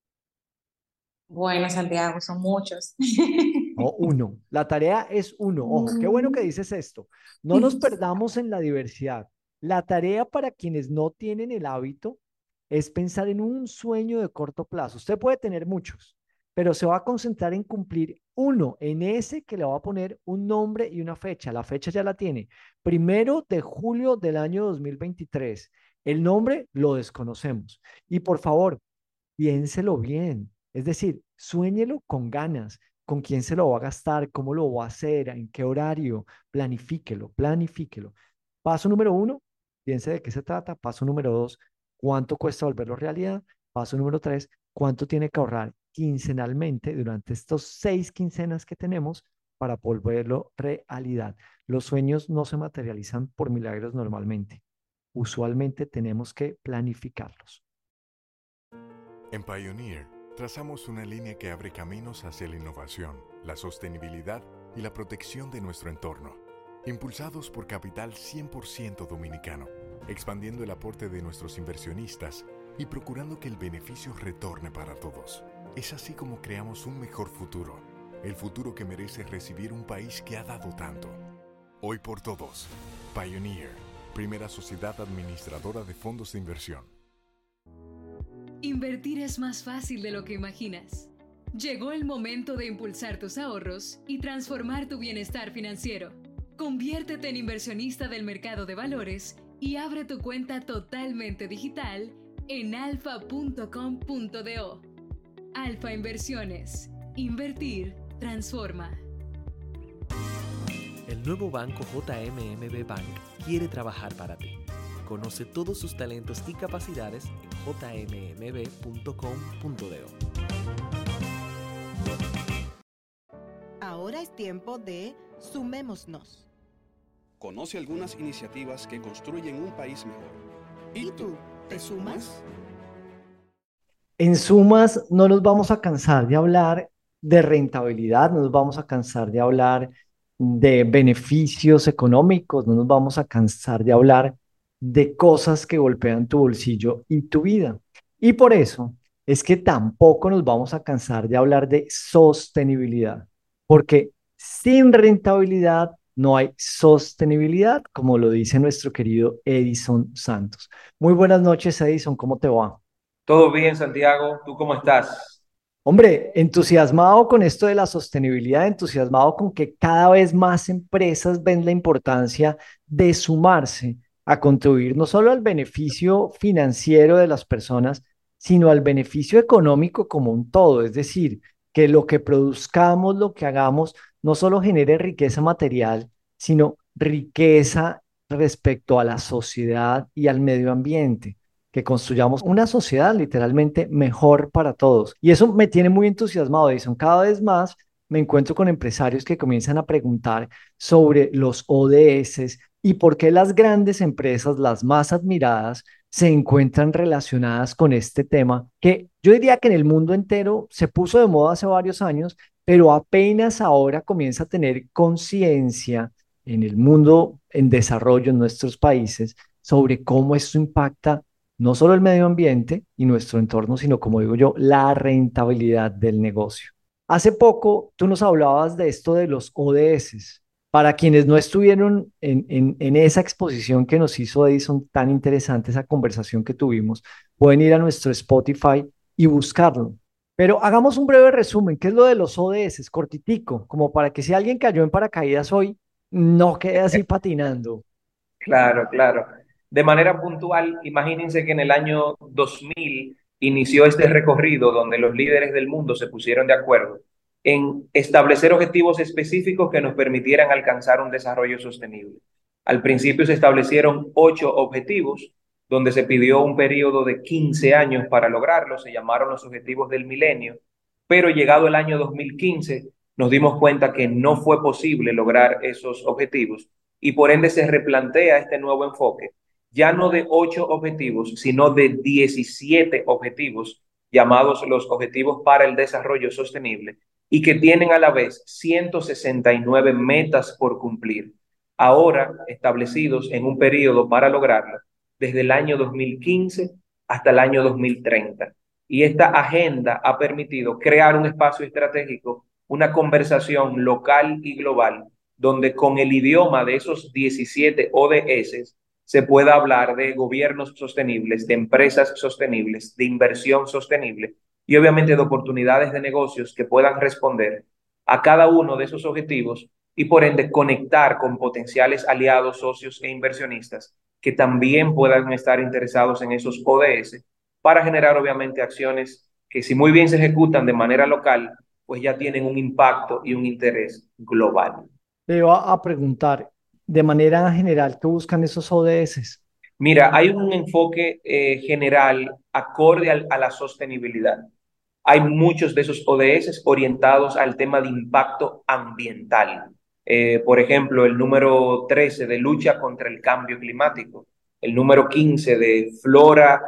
Bueno, Santiago, son muchos. O uno. La tarea es uno. Ojo, qué bueno que dices esto. No nos perdamos en la diversidad. La tarea para quienes no tienen el hábito es pensar en un sueño de corto plazo. Usted puede tener muchos, pero se va a concentrar en cumplir uno, en ese que le va a poner un nombre y una fecha. La fecha ya la tiene. Primero de julio del año dos mil veintitrés. El nombre lo desconocemos. Y por favor, piénselo bien. Es decir, suéñelo con ganas. ¿Con quién se lo va a gastar? ¿Cómo lo va a hacer? ¿En qué horario? Planifíquelo, planifíquelo. Paso número uno, piense de qué se trata. Paso número dos, ¿cuánto cuesta volverlo realidad? Paso número tres, ¿cuánto tiene que ahorrar quincenalmente durante estos seis quincenas que tenemos para volverlo realidad? Los sueños no se materializan por milagros normalmente. Usualmente tenemos que planificarlos. En Pioneer, trazamos una línea que abre caminos hacia la innovación, la sostenibilidad y la protección de nuestro entorno. Impulsados por capital cien por ciento dominicano, expandiendo el aporte de nuestros inversionistas y procurando que el beneficio retorne para todos. Es así como creamos un mejor futuro, el futuro que merece recibir un país que ha dado tanto. Hoy por todos, Pioneer, primera sociedad administradora de fondos de inversión. Invertir es más fácil de lo que imaginas. Llegó el momento de impulsar tus ahorros y transformar tu bienestar financiero. Conviértete en inversionista del mercado de valores y abre tu cuenta totalmente digital en alfa punto com punto do. Alfa Inversiones. Invertir transforma. El nuevo banco J M M B Bank quiere trabajar para ti. Conoce todos sus talentos y capacidades en j m m b punto com punto do. Ahora es tiempo de Sumémonos. Conoce algunas iniciativas que construyen un país mejor. ¿Y tú, te sumas? En sumas, no nos vamos a cansar de hablar de rentabilidad, no nos vamos a cansar de hablar de beneficios económicos, no nos vamos a cansar de hablar de cosas que golpean tu bolsillo y tu vida. Y por eso es que tampoco nos vamos a cansar de hablar de sostenibilidad, porque sin rentabilidad no hay sostenibilidad, como lo dice nuestro querido Edison Santos. Muy buenas noches, Edison, ¿cómo te va? Todo bien, Santiago. ¿Tú cómo estás? Hombre, entusiasmado con esto de la sostenibilidad, entusiasmado con que cada vez más empresas ven la importancia de sumarse a contribuir no solo al beneficio financiero de las personas, sino al beneficio económico como un todo. Es decir, que lo que produzcamos, lo que hagamos, no solo genere riqueza material, sino riqueza respecto a la sociedad y al medio ambiente, que construyamos una sociedad literalmente mejor para todos. Y eso me tiene muy entusiasmado, Edison. Cada vez más me encuentro con empresarios que comienzan a preguntar sobre los O D S y por qué las grandes empresas, las más admiradas, se encuentran relacionadas con este tema, que yo diría que en el mundo entero se puso de moda hace varios años, pero apenas ahora comienza a tener conciencia en el mundo en desarrollo, en nuestros países, sobre cómo esto impacta no solo el medio ambiente y nuestro entorno, sino, como digo yo, la rentabilidad del negocio. Hace poco tú nos hablabas de esto de los O D S. Para quienes no estuvieron en, en, en esa exposición que nos hizo Edison, tan interesante esa conversación que tuvimos, pueden ir a nuestro Spotify y buscarlo. Pero hagamos un breve resumen. ¿Qué es lo de los O D S? Cortitico, como para que si alguien cayó en paracaídas hoy, no quede así patinando. Claro, claro. De manera puntual, imagínense que en el año dos mil inició este recorrido donde los líderes del mundo se pusieron de acuerdo en establecer objetivos específicos que nos permitieran alcanzar un desarrollo sostenible. Al principio se establecieron ocho objetivos, donde se pidió un periodo de quince años para lograrlo, se llamaron los objetivos del milenio, pero llegado el año dos mil quince nos dimos cuenta que no fue posible lograr esos objetivos y por ende se replantea este nuevo enfoque, ya no de ocho objetivos, sino de diecisiete objetivos llamados los Objetivos para el Desarrollo Sostenible y que tienen a la vez ciento sesenta y nueve metas por cumplir, ahora establecidos en un periodo para lograrlo desde el año dos mil quince hasta el año dos mil treinta. Y esta agenda ha permitido crear un espacio estratégico, una conversación local y global, donde con el idioma de esos diecisiete O D S se pueda hablar de gobiernos sostenibles, de empresas sostenibles, de inversión sostenible y obviamente de oportunidades de negocios que puedan responder a cada uno de esos objetivos y por ende conectar con potenciales aliados, socios e inversionistas que también puedan estar interesados en esos O D S para generar obviamente acciones que si muy bien se ejecutan de manera local, pues ya tienen un impacto y un interés global. Te iba a preguntar, de manera general, ¿qué buscan esos O D S? Mira, hay un enfoque eh, general acorde al, a la sostenibilidad. Hay muchos de esos O D S orientados al tema de impacto ambiental. Eh, por ejemplo, el número trece de lucha contra el cambio climático, el número quince de flora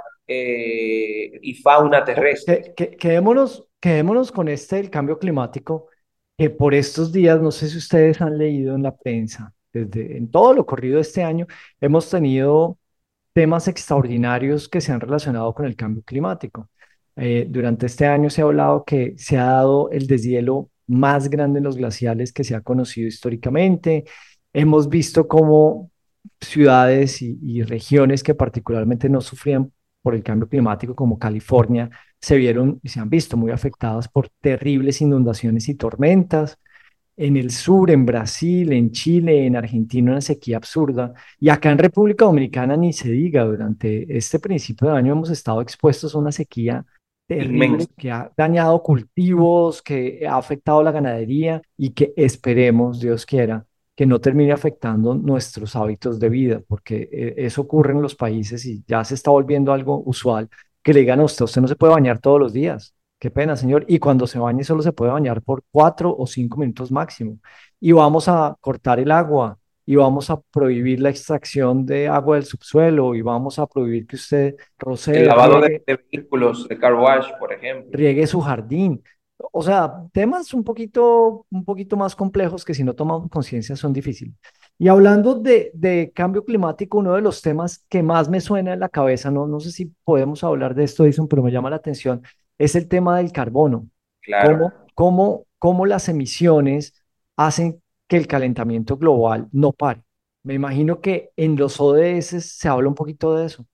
eh, y fauna terrestre. Que, que, quedémonos, quedémonos con este del cambio climático, que por estos días, no sé si ustedes han leído en la prensa, desde en todo lo corrido de este año, hemos tenido temas extraordinarios que se han relacionado con el cambio climático. Eh, durante este año se ha hablado que se ha dado el deshielo más grande en los glaciales que se ha conocido históricamente. Hemos visto cómo ciudades y, y regiones que particularmente no sufrían por el cambio climático, como California, se vieron y se han visto muy afectadas por terribles inundaciones y tormentas. En el sur, en Brasil, en Chile, en Argentina, una sequía absurda. Y acá en República Dominicana ni se diga, durante este principio de año hemos estado expuestos a una sequía terrible Inmenso. que ha dañado cultivos, que ha afectado la ganadería y que esperemos, Dios quiera, que no termine afectando nuestros hábitos de vida, porque eh, eso ocurre en los países y ya se está volviendo algo usual, que le digan a usted, usted no se puede bañar todos los días. Qué pena, señor. Y cuando se bañe solo se puede bañar por cuatro o cinco minutos máximo. Y vamos a cortar el agua y vamos a prohibir la extracción de agua del subsuelo y vamos a prohibir que usted El rocee, lavado de, riegue, de vehículos, de car wash, por ejemplo. riegue su jardín. O sea, temas un poquito, un poquito más complejos que si no tomamos conciencia son difíciles. Y hablando de, de cambio climático, uno de los temas que más me suena en la cabeza, no, no sé si podemos hablar de esto, Edison, pero me llama la atención, es el tema del carbono. Claro. ¿Cómo, cómo, cómo las emisiones hacen que el calentamiento global no pare? Me imagino que en los O D S se habla un poquito de eso.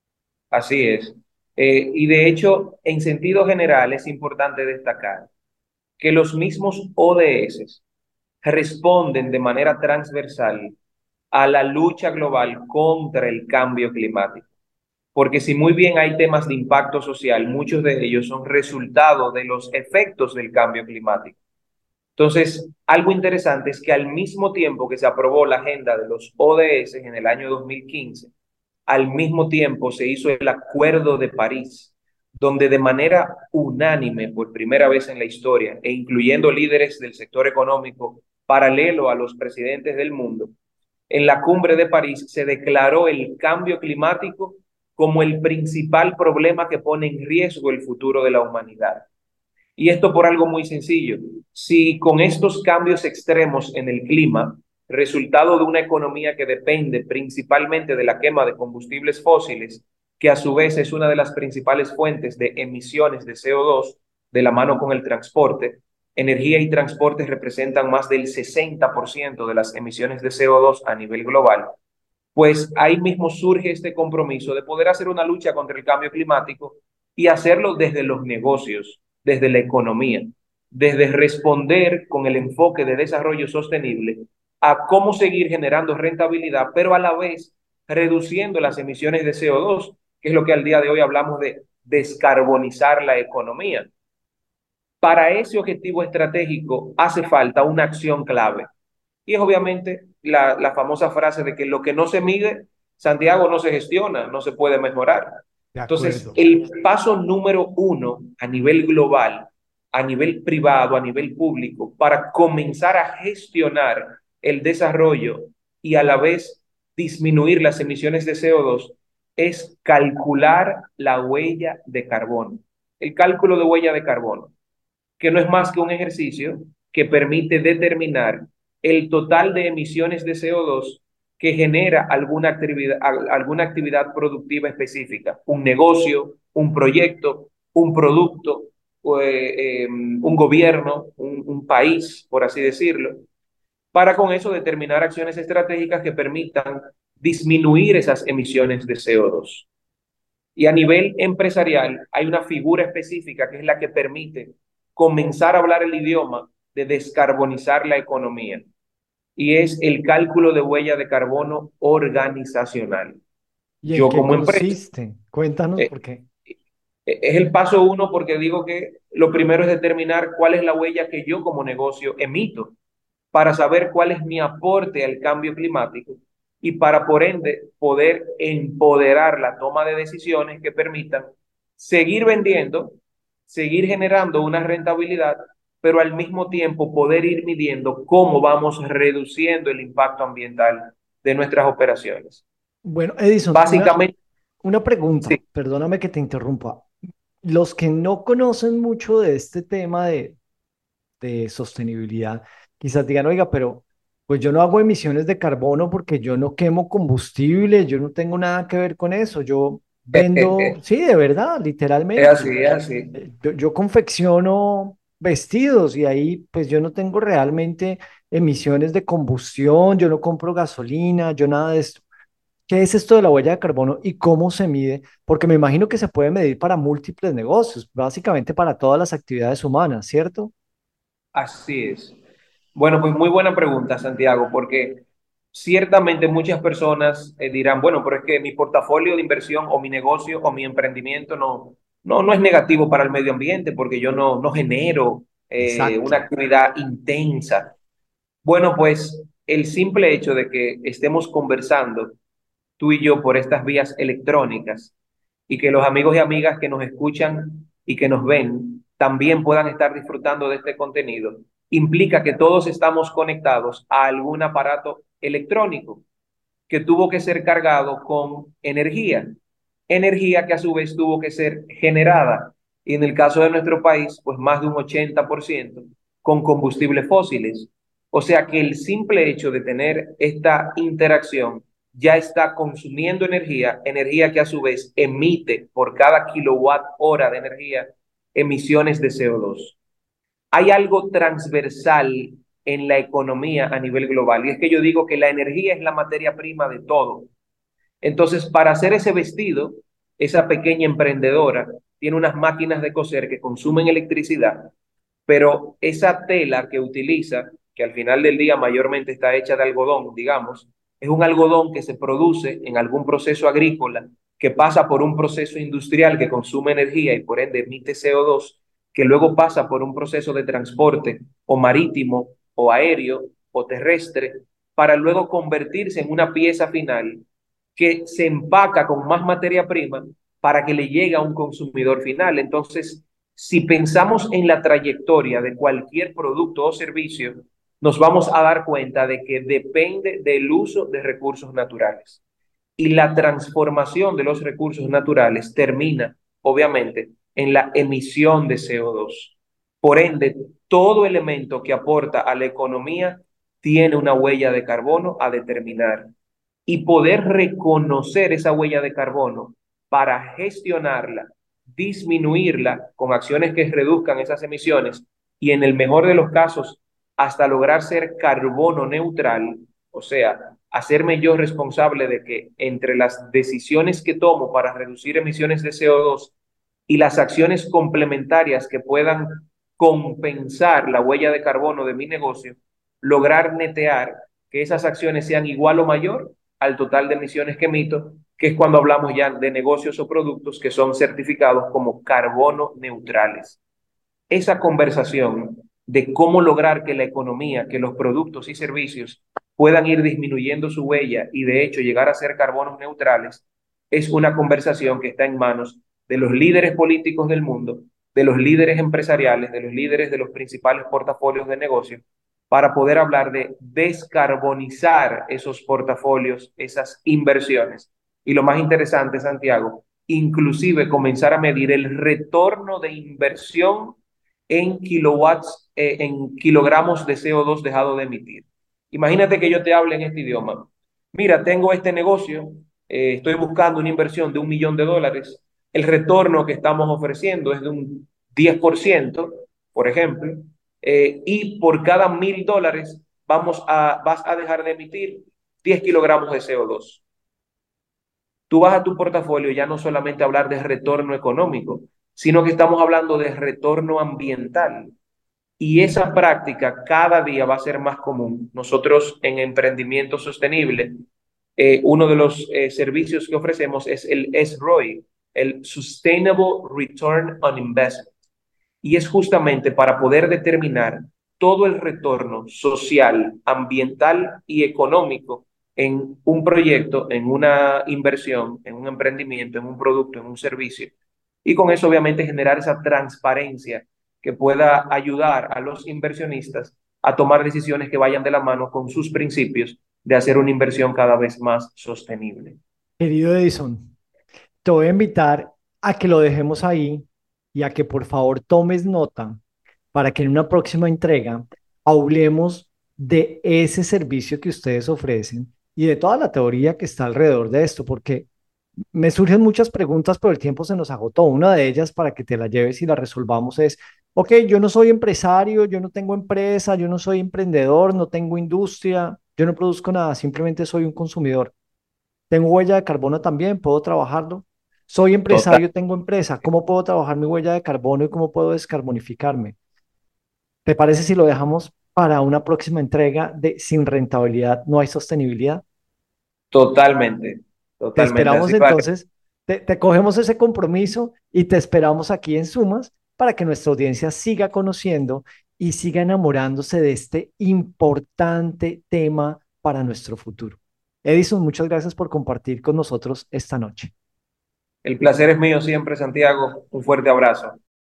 Así es. Eh, y de hecho, en sentido general, es importante destacar que los mismos O D S responden de manera transversal a la lucha global contra el cambio climático. Porque si muy bien hay temas de impacto social, muchos de ellos son resultado de los efectos del cambio climático. Entonces, algo interesante es que al mismo tiempo que se aprobó la agenda de los O D S en el año dos mil quince, al mismo tiempo se hizo el Acuerdo de París, donde de manera unánime, por primera vez en la historia, e incluyendo líderes del sector económico paralelo a los presidentes del mundo, en la cumbre de París se declaró el cambio climático como el principal problema que pone en riesgo el futuro de la humanidad. Y esto por algo muy sencillo. Si con estos cambios extremos en el clima, resultado de una economía que depende principalmente de la quema de combustibles fósiles, que a su vez es una de las principales fuentes de emisiones de C O dos, de la mano con el transporte, energía y transporte representan más del sesenta por ciento de las emisiones de C O dos a nivel global, pues ahí mismo surge este compromiso de poder hacer una lucha contra el cambio climático y hacerlo desde los negocios, desde la economía, desde responder con el enfoque de desarrollo sostenible a cómo seguir generando rentabilidad, pero a la vez reduciendo las emisiones de C O dos, que es lo que al día de hoy hablamos de descarbonizar la economía. Para ese objetivo estratégico hace falta una acción clave. Y es obviamente la, la famosa frase de que lo que no se mide, Santiago, no se gestiona, no se puede mejorar. Entonces, el paso número uno a nivel global, a nivel privado, a nivel público, para comenzar a gestionar el desarrollo y a la vez disminuir las emisiones de C O dos es calcular la huella de carbono. El cálculo de huella de carbono, que no es más que un ejercicio que permite determinar el total de emisiones de C O dos que genera alguna actividad, alguna actividad productiva específica, un negocio, un proyecto, un producto, eh, eh, un gobierno, un, un país, por así decirlo, para con eso determinar acciones estratégicas que permitan disminuir esas emisiones de C O dos. Y a nivel empresarial hay una figura específica que es la que permite comenzar a hablar el idioma de descarbonizar la economía, y es el cálculo de huella de carbono organizacional. ¿Y en Yo qué como empresa, consiste? Cuéntanos eh, por qué. es el paso uno porque digo que lo primero es determinar cuál es la huella que yo como negocio emito para saber cuál es mi aporte al cambio climático y para, por ende, poder empoderar la toma de decisiones que permitan seguir vendiendo, seguir generando una rentabilidad, pero al mismo tiempo poder ir midiendo cómo vamos reduciendo el impacto ambiental de nuestras operaciones. Bueno, Edison, Básicamente, una, una pregunta, sí. perdóname que te interrumpa. Los que no conocen mucho de este tema de, de sostenibilidad, quizás digan, oiga, pero pues yo no hago emisiones de carbono porque yo no quemo combustible, yo no tengo nada que ver con eso, yo vendo, sí, de verdad, literalmente. Es así, es así. Eh, Yo, yo confecciono vestidos y ahí pues yo no tengo realmente emisiones de combustión, yo no compro gasolina, yo nada de esto. ¿Qué es esto de la huella de carbono y cómo se mide? Porque me imagino que se puede medir para múltiples negocios, básicamente para todas las actividades humanas, ¿cierto? Así es. Bueno, pues muy buena pregunta, Santiago, porque ciertamente muchas personas eh, dirán, bueno, pero es que mi portafolio de inversión o mi negocio o mi emprendimiento no, no, no es negativo para el medio ambiente porque yo no, no genero eh, Exacto. una actividad intensa. Bueno, pues el simple hecho de que estemos conversando tú y yo por estas vías electrónicas y que los amigos y amigas que nos escuchan y que nos ven también puedan estar disfrutando de este contenido, implica que todos estamos conectados a algún aparato electrónico que tuvo que ser cargado con energía, energía que a su vez tuvo que ser generada, y en el caso de nuestro país, pues más de un ochenta por ciento con combustibles fósiles. O sea que el simple hecho de tener esta interacción ya está consumiendo energía, energía que a su vez emite por cada kilowatt hora de energía emisiones de C O dos. Hay algo transversal en la economía a nivel global, y es que yo digo que la energía es la materia prima de todo. Entonces, para hacer ese vestido, esa pequeña emprendedora tiene unas máquinas de coser que consumen electricidad, pero esa tela que utiliza, que al final del día mayormente está hecha de algodón, digamos, es un algodón que se produce en algún proceso agrícola, que pasa por un proceso industrial que consume energía y por ende emite C O dos, que luego pasa por un proceso de transporte o marítimo o aéreo o terrestre, para luego convertirse en una pieza final que se empaca con más materia prima para que le llegue a un consumidor final. Entonces, si pensamos en la trayectoria de cualquier producto o servicio, nos vamos a dar cuenta de que depende del uso de recursos naturales. Y la transformación de los recursos naturales termina, obviamente, en la emisión de C O dos. Por ende, todo elemento que aporta a la economía tiene una huella de carbono a determinar. Y poder reconocer esa huella de carbono para gestionarla, disminuirla con acciones que reduzcan esas emisiones y en el mejor de los casos hasta lograr ser carbono neutral, o sea, hacerme yo responsable de que entre las decisiones que tomo para reducir emisiones de C O dos y las acciones complementarias que puedan compensar la huella de carbono de mi negocio, lograr netear que esas acciones sean igual o mayor al total de emisiones que emito, que es cuando hablamos ya de negocios o productos que son certificados como carbono neutrales. Esa conversación de cómo lograr que la economía, que los productos y servicios puedan ir disminuyendo su huella y de hecho llegar a ser carbonos neutrales, es una conversación que está en manos de los líderes políticos del mundo, de los líderes empresariales, de los líderes de los principales portafolios de negocio, para poder hablar de descarbonizar esos portafolios, esas inversiones. Y lo más interesante, Santiago, inclusive comenzar a medir el retorno de inversión en kilowatts, eh, en kilogramos de C O dos dejado de emitir. Imagínate que yo te hable en este idioma. Mira, tengo este negocio, eh, estoy buscando una inversión de un millón de dólares. El retorno que estamos ofreciendo es de un diez por ciento, por ejemplo, eh, y por cada mil dólares vamos a, vas a dejar de emitir diez kilogramos de C O dos. Tú vas a tu portafolio ya no solamente a hablar de retorno económico, sino que estamos hablando de retorno ambiental. Y esa práctica cada día va a ser más común. Nosotros en Emprendimiento Sostenible, eh, uno de los eh, servicios que ofrecemos es el S R O I, el Sustainable Return on Investment. Y es justamente para poder determinar todo el retorno social, ambiental y económico en un proyecto, en una inversión, en un emprendimiento, en un producto, en un servicio. Y con eso obviamente generar esa transparencia que pueda ayudar a los inversionistas a tomar decisiones que vayan de la mano con sus principios de hacer una inversión cada vez más sostenible. Querido Edison, te voy a invitar a que lo dejemos ahí y a que por favor tomes nota para que en una próxima entrega hablemos de ese servicio que ustedes ofrecen y de toda la teoría que está alrededor de esto, porque me surgen muchas preguntas, pero el tiempo se nos agotó. Una de ellas, para que te la lleves y la resolvamos, es, ok, yo no soy empresario, yo no tengo empresa, yo no soy emprendedor, no tengo industria, yo no produzco nada, simplemente soy un consumidor. ¿Tengo huella de carbono también? ¿Puedo trabajarlo? Soy empresario, tengo empresa. ¿Cómo puedo trabajar mi huella de carbono y cómo puedo descarbonificarme? ¿Te parece si lo dejamos para una próxima entrega de Sin rentabilidad no hay sostenibilidad? Totalmente, totalmente. Te esperamos Así entonces, te, te cogemos ese compromiso y te esperamos aquí en Sumas para que nuestra audiencia siga conociendo y siga enamorándose de este importante tema para nuestro futuro. Edison, muchas gracias por compartir con nosotros esta noche. El placer es mío siempre, Santiago. Un fuerte abrazo.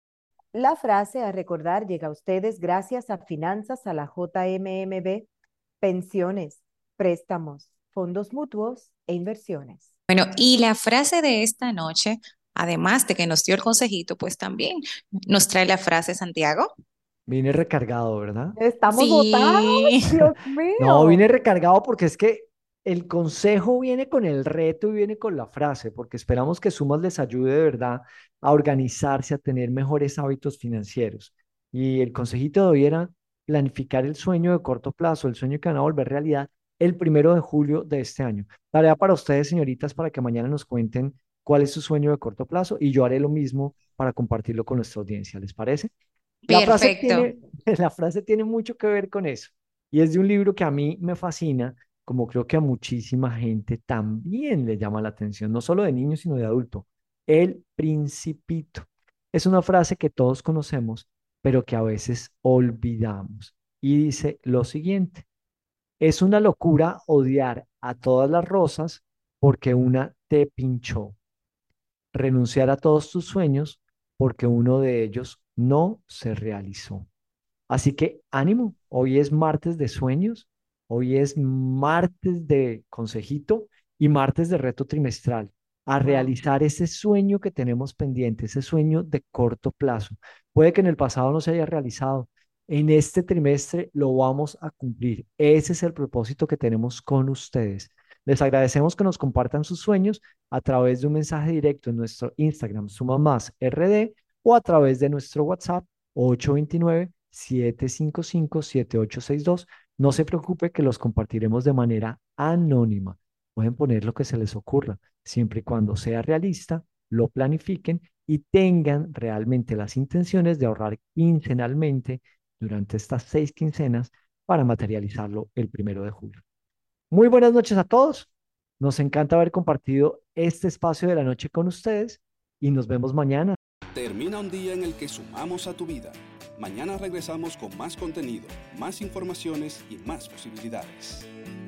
La frase a recordar llega a ustedes gracias a Finanzas a la J M M B, pensiones, préstamos, fondos mutuos e inversiones. Bueno, y la frase de esta noche, además de que nos dio el consejito, pues también nos trae la frase, Santiago. Vine recargado, ¿verdad? Estamos Sí. votados, Dios mío. No, vine recargado porque es que el consejo viene con el reto y viene con la frase, porque esperamos que Sumas les ayude de verdad a organizarse, a tener mejores hábitos financieros. Y el consejito de hoy era planificar el sueño de corto plazo, el sueño que van a volver realidad el primero de julio de este año. Tarea para ustedes, señoritas, para que mañana nos cuenten cuál es su sueño de corto plazo y yo haré lo mismo para compartirlo con nuestra audiencia. ¿Les parece? La frase Perfecto. tiene, la frase tiene mucho que ver con eso. Y es de un libro que a mí me fascina, como creo que a muchísima gente también le llama la atención, no solo de niños, sino de adulto. El Principito. Es una frase que todos conocemos, pero que a veces olvidamos. Y dice lo siguiente: es una locura odiar a todas las rosas porque una te pinchó. Renunciar a todos tus sueños porque uno de ellos no se realizó. Así que ánimo, hoy es martes de sueños, hoy es martes de consejito y martes de reto trimestral, a realizar ese sueño que tenemos pendiente, ese sueño de corto plazo. Puede que en el pasado no se haya realizado, en este trimestre lo vamos a cumplir. Ese es el propósito que tenemos con ustedes. Les agradecemos que nos compartan sus sueños a través de un mensaje directo en nuestro Instagram Suma Más R D o a través de nuestro WhatsApp ocho dos nueve, siete cinco cinco, siete ocho seis dos. No se preocupe que los compartiremos de manera anónima. Pueden poner lo que se les ocurra, siempre y cuando sea realista, lo planifiquen y tengan realmente las intenciones de ahorrar quincenalmente durante estas seis quincenas para materializarlo el primero de julio. Muy buenas noches a todos. Nos encanta haber compartido este espacio de la noche con ustedes y nos vemos mañana. Termina un día en el que sumamos a tu vida. Mañana regresamos con más contenido, más informaciones y más posibilidades.